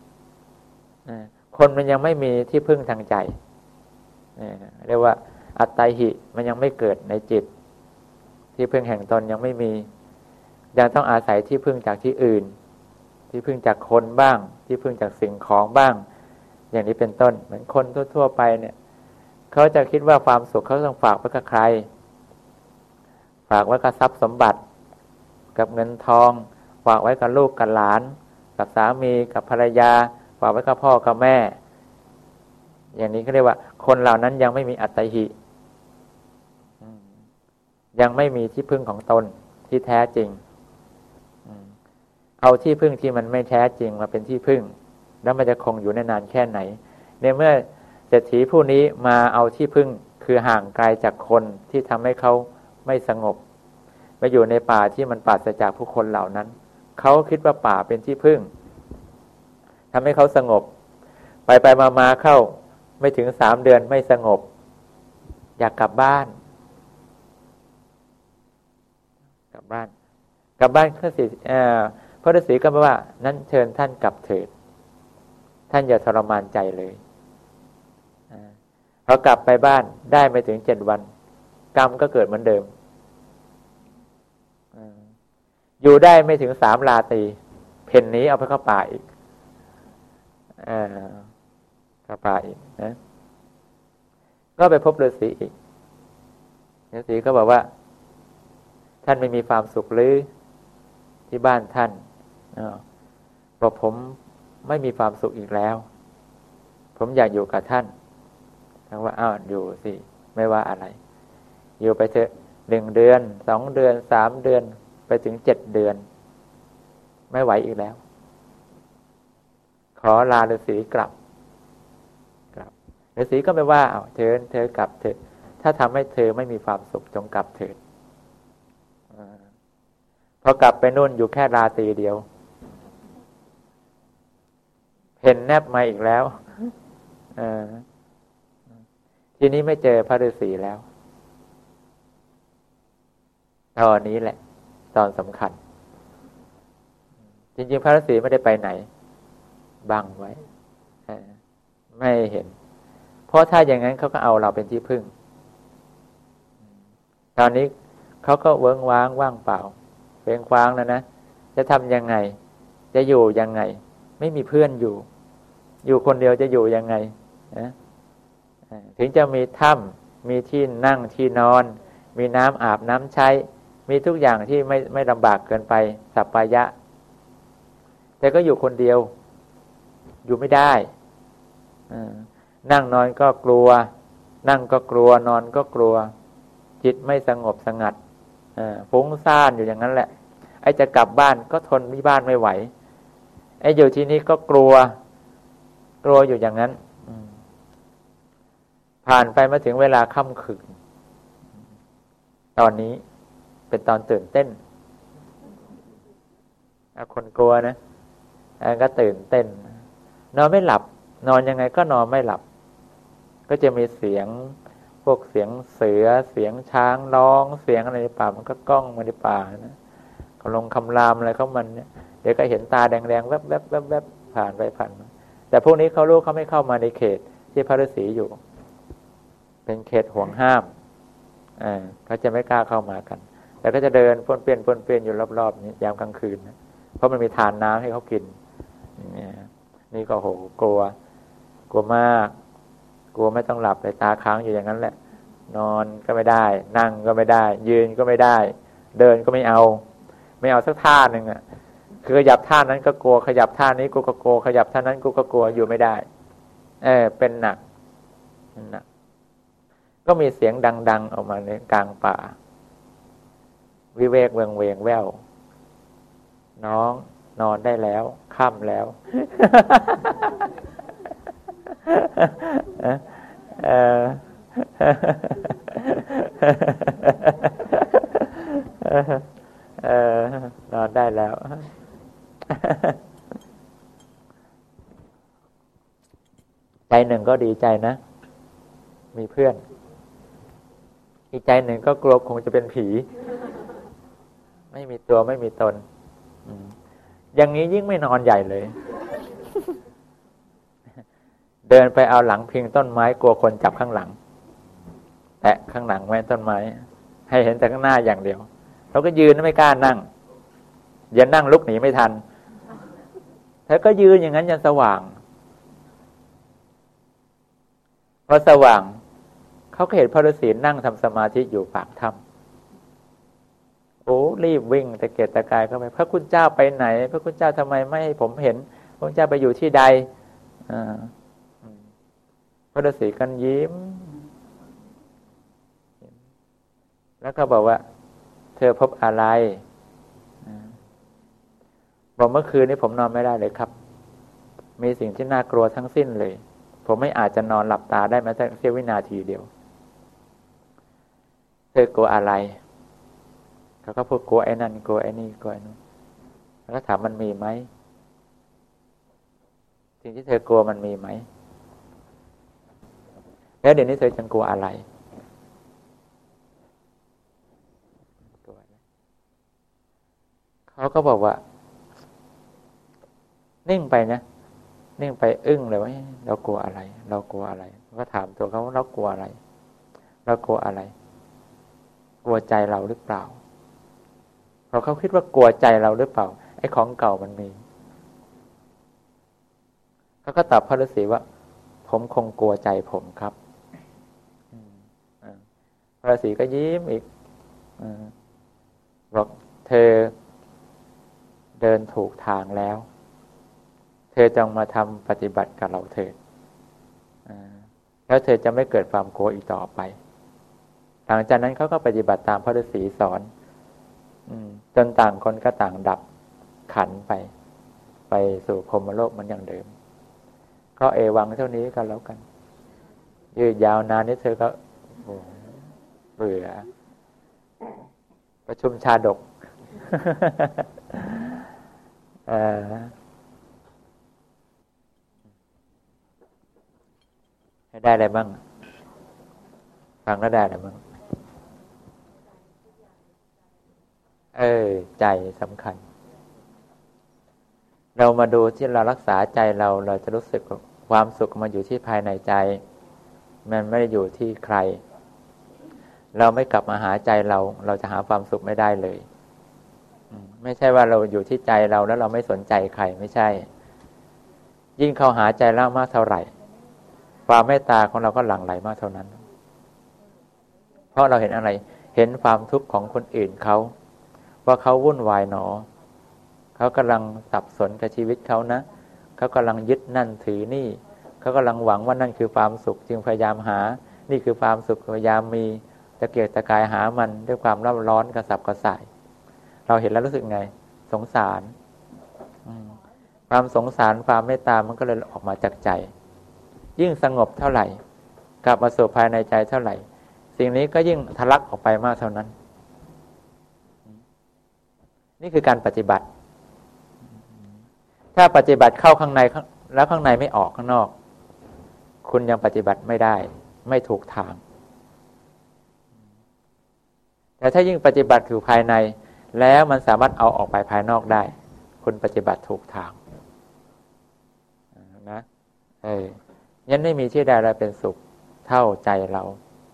คนมันยังไม่มีที่พึ่งทางใจเรียกว่าอัตตาหิมันยังไม่เกิดในจิตที่พึ่งแห่งตนยังไม่มียังต้องอาศัยที่พึ่งจากที่อื่นที่พึ่งจากคนบ้างที่พึ่งจากสิ่งของบ้างอย่างนี้เป็นต้นเหมือนคนทั่วๆไปเนี่ยเขาจะคิดว่าความสุขเขาต้องฝากไว้กับใครฝากไว้กับทรัพย์สมบัติกับเงินทองฝากไว้กับลูกกับหลานกับสามีกับภรรยาฝากไว้กับพ่อกับแม่อย่างนี้เขาเรียกว่าคนเหล่านั้นยังไม่มีอัตตาหิยังไม่มีที่พึ่งของตนที่แท้จริงเอาที่พึ่งที่มันไม่แท้จริงมาเป็นที่พึ่งแล้วมันจะคงอยู่ได้นานแค่ไหนในเมื่อเศรษฐีผู้นี้มาเอาที่พึ่งคือห่างไกลจากคนที่ทำให้เขาไม่สงบมาอยู่ในป่าที่มันปราศจากผู้คนเหล่านั้นเขาคิดว่าป่าเป็นที่พึ่งทำให้เขาสงบไปมาเข้าไม่ถึง3 เดือนไม่สงบอยากกลับบ้านก็สิพระฤาษีก็บอกว่านั้นเชิญท่านกลับเถิดท่านอย่าทรมานใจเลยพอกลับไปบ้านได้ไม่ถึง7 วันกรรมก็เกิดเหมือนเดิมอยู่ได้ไม่ถึง3 ราตรีเพ่นหนีเอาไปเข้าป่าอีกเข้าป่าอีกนะก็ไปพบฤาษีอีกฤาษีก็บอกว่าท่านไม่มีความสุขหรือทที่บ้านท่านบอกผมไม่มีความสุขอีกแล้วผมอยากอยู่กับท่านท่านว่าอ้าวอยู่สิไม่ว่าอะไรอยู่ไปเถอะ1 เดือน2 เดือน3 เดือนไปถึง7 เดือนไม่ไหวอีกแล้วขอลาฤาษีกลับฤาษีก็ไม่ว่าเธอกลับเถอะถ้าทำให้เธอไม่มีความสุขจงกลับเถิดพอกลับไปนู่นอยู่แค่ราตรีเดียวเห็นแนบมาอีกแล้วทีนี้ไม่เจอพระฤาษีแล้วตอนนี้แหละตอนสำคัญจริงๆพระฤาษีไม่ได้ไปไหนบังไว้ไม่เห็นเพราะถ้าอย่างนั้นเขาก็เอาเราเป็นที่พึ่งตอนนี้เขาก็เวิ้งว้างว่างเปล่าเว้งคว้างแล้วนะจะทำยังไงจะอยู่ยังไงไม่มีเพื่อนอยู่คนเดียวจะอยู่ยังไงนะถึงจะมีถ้ำมีที่นั่งที่นอนมีน้ำอาบน้ำใช้มีทุกอย่างที่ไม่ลำบากเกินไปสัปปายะแต่ก็อยู่คนเดียวอยู่ไม่ได้นั่งนอนก็กลัวนั่งก็กลัวนอนก็กลัวจิตไม่สงบสงัดฟุ้งซ่านอยู่อย่างนั้นแหละไอ้จะกลับบ้านก็ทนที่บ้านไม่ไหวไอ้อยู่ที่นี่ก็กลัวอยู่อย่างนั้นผ่านไปมาถึงเวลาค่ำคืนตอนนี้เป็นตอนตื่นเต้นคนกลัวนะก็ตื่นเต้นนอนไม่หลับนอนยังไงก็นอนไม่หลับก็จะมีเสียงพวกเสียงเสือเสียงช้างร้องเสียงอะไรในป่ามันก็ก้องมาในป่านะเขาลงคำรามอะไรเขามันเนี่ยเดี๋ยวก็เห็นตาแดงๆแวบๆแวบๆผ่านไปผ่านมาแต่พวกนี้เขารู้เขาไม่เข้ามาในเขตที่พระฤาษีอยู่เป็นเขตห่วงห้ามเขาจะไม่กล้าเข้ามากันแต่ก็จะเดินป้วนเปี้ยนอยู่รอบๆนี้ยามกลางคืนนะเพราะมันมีทานน้ำให้เขากินนี่ก็โหกลัวมากกลัวไม่ต้องหลับเลยตาค้างอยู่อย่างนั้นแหละนอนก็ไม่ได้นั่งก็ไม่ได้ยืนก็ไม่ได้เดินก็ไม่เอาสักท่านึงคือขยับท่านั้นก็กลัวขยับท่านี้กูก็กลัวขยับท่านั้นกูก็กลัวอยู่ไม่ได้เป็นหนักก็มีเสียงดังๆออกมาในกลางป่าวิเวกเวงแว่วน้องนอนได้แล้วค่ำแล้วนอนได้แล้วใจหนึ่งก็ดีใจนะมีเพื่อนอีกใจหนึ่งก็กลัวคงจะเป็นผีไม่มีตัวไม่มีตนอย่างนี้ยิ่งไม่นอนใหญ่เลยเดินไปเอาหลังพิงต้นไม้กลัวคนจับข้างหลังแตะข้างหลังไว้ต้นไม้ให้เห็นแต่ข้างหน้าอย่างเดียวเราก็ยืนไม่กล้านั่งอย่านั่งลุกหนีไม่ทันแล้วก็ยืนอย่างนั้นจนสว่างพอสว่างเขาก็เห็นพระฤาษีนั่งทำสมาธิอยู่ปากถ้ำโอ้รีบวิ่งตะเกียกตะกายเข้าไปพระคุณเจ้าไปไหนพระคุณเจ้าทำไมไม่ให้ผมเห็นพระคุณเจ้าไปอยู่ที่ใดพระฤาษีกันยิ้มแล้วก็บอกว่าเธอพบอะไรบอกเมื่อคืนนี้ผมนอนไม่ได้เลยครับมีสิ่งที่น่ากลัวทั้งสิ้นเลยผมไม่อาจจะนอนหลับตาได้แม้แต่เสี้ยววินาทีเดียวเธอกลัวอะไรเขาก็พูดกลัวไอ้นั่นกลัวไอ้นี่กลัวไอ้นู้นแล้วก็ถามมันมีไหมสิ่งที่เธอกลัวมันมีไหมแล้วเดี๋ยวนี้เธอจะกลัวอะไรเขาก็บอกว่านิ่งไปนะนิ่งไปอึ้งเลยว่าเรากลัวอะไรก็ถามตัวเขาว่าเรากลัวอะไรกลัวใจเราหรือเปล่าเพราะเขาคิดว่ากลัวใจเราหรือเปล่าไอ้ของเก่ามันมีเขาก็ตอบพระฤาษีว่าผมคงกลัวใจผมครับพระฤาษีก็ยิ้มอีกบอกเธอเดินถูกทางแล้วเธอจงมาทำปฏิบัติกับเราเถิดแล้วเธอจะไม่เกิดความกลัวอีกต่อไปหลังจากนั้นเขาก็ปฏิบัติตามพระฤาษีสอนจนต่างคนก็ต่างดับขันไปสู่พรหมโลกเหมือนอย่างเดิมก็เอวังเท่านี้ก็แล้วกันยืดยาวนานนี้เธอก็เบื่อประชุมชาดกได้อะไรบ้างฟังแล้วได้อะไรบ้างใจสำคัญเรามาดูที่เรารักษาใจเราจะรู้สึกความสุขมันอยู่ที่ภายในใจมันไม่ได้อยู่ที่ใครเราไม่กลับมาหาใจเราจะหาความสุขไม่ได้เลยไม่ใช่ว่าเราอยู่ที่ใจเราแล้วเราไม่สนใจใครไม่ใช่ยิ่งเข้าหาใจเรามากเท่าไหร่ความเมตตาของเราก็หลั่งไหลมากเท่านั้นเพราะเราเห็นอะไรเห็นความทุกข์ของคนอื่นเขาว่าเขาวุ่นวายหนอเขากำลังสับสนกับชีวิตเขานะเขากำลังยึดนั่นถือนี่เขากำลังหวังว่านั่นคือความสุขจึงพยายามหานี่คือความสุขพยายามมีตะเกียกตะกายหามันด้วยความร้อนร้อนกระสับกระส่ายเราเห็นแล้วรู้สึกไงสงสารความสงสารความเมตตามันก็เลยออกมาจากใจยิ่งสงบเท่าไหร่กลับมาสู่ภายในใจเท่าไหร่สิ่งนี้ก็ยิ่งทะลักออกไปมากเท่านั้นนี่คือการปฏิบัติถ้าปฏิบัติเข้าข้างในแล้วข้างในไม่ออกข้างนอกคุณยังปฏิบัติไม่ได้ไม่ถูกทางแต่ถ้ายิ่งปฏิบัติอยู่ภายในแล้วมันสามารถเอาออกไปภายนอกได้คุณปฏิบัติถูกทางนะยันไม่มีที่ใดเราเป็นสุขเท่าใจเรา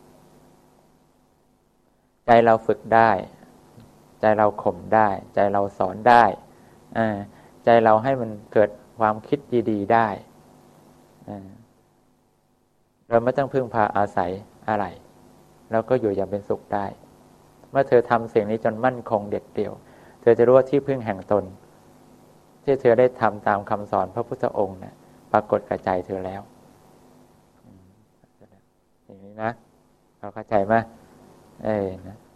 ใจเราฝึกได้ใจเราข่มได้ใจเราสอนได้ใจเราให้มันเกิดความคิดดีๆได้เราไม่ต้องพึ่งพาอาศัยอะไรเราก็อยู่อย่างเป็นสุขได้เมื่อเธอทำสิ่งนี้จนมั่นคงเด็ดเดี่ยวเธอจะรู้ว่าที่พึ่งแห่งตนที่เธอได้ทำตามคำสอนพระพุทธองค์เนี่ยปรากฏกับใจเธอแล้วอย่างนี้นะเราเข้าใจไหมนะ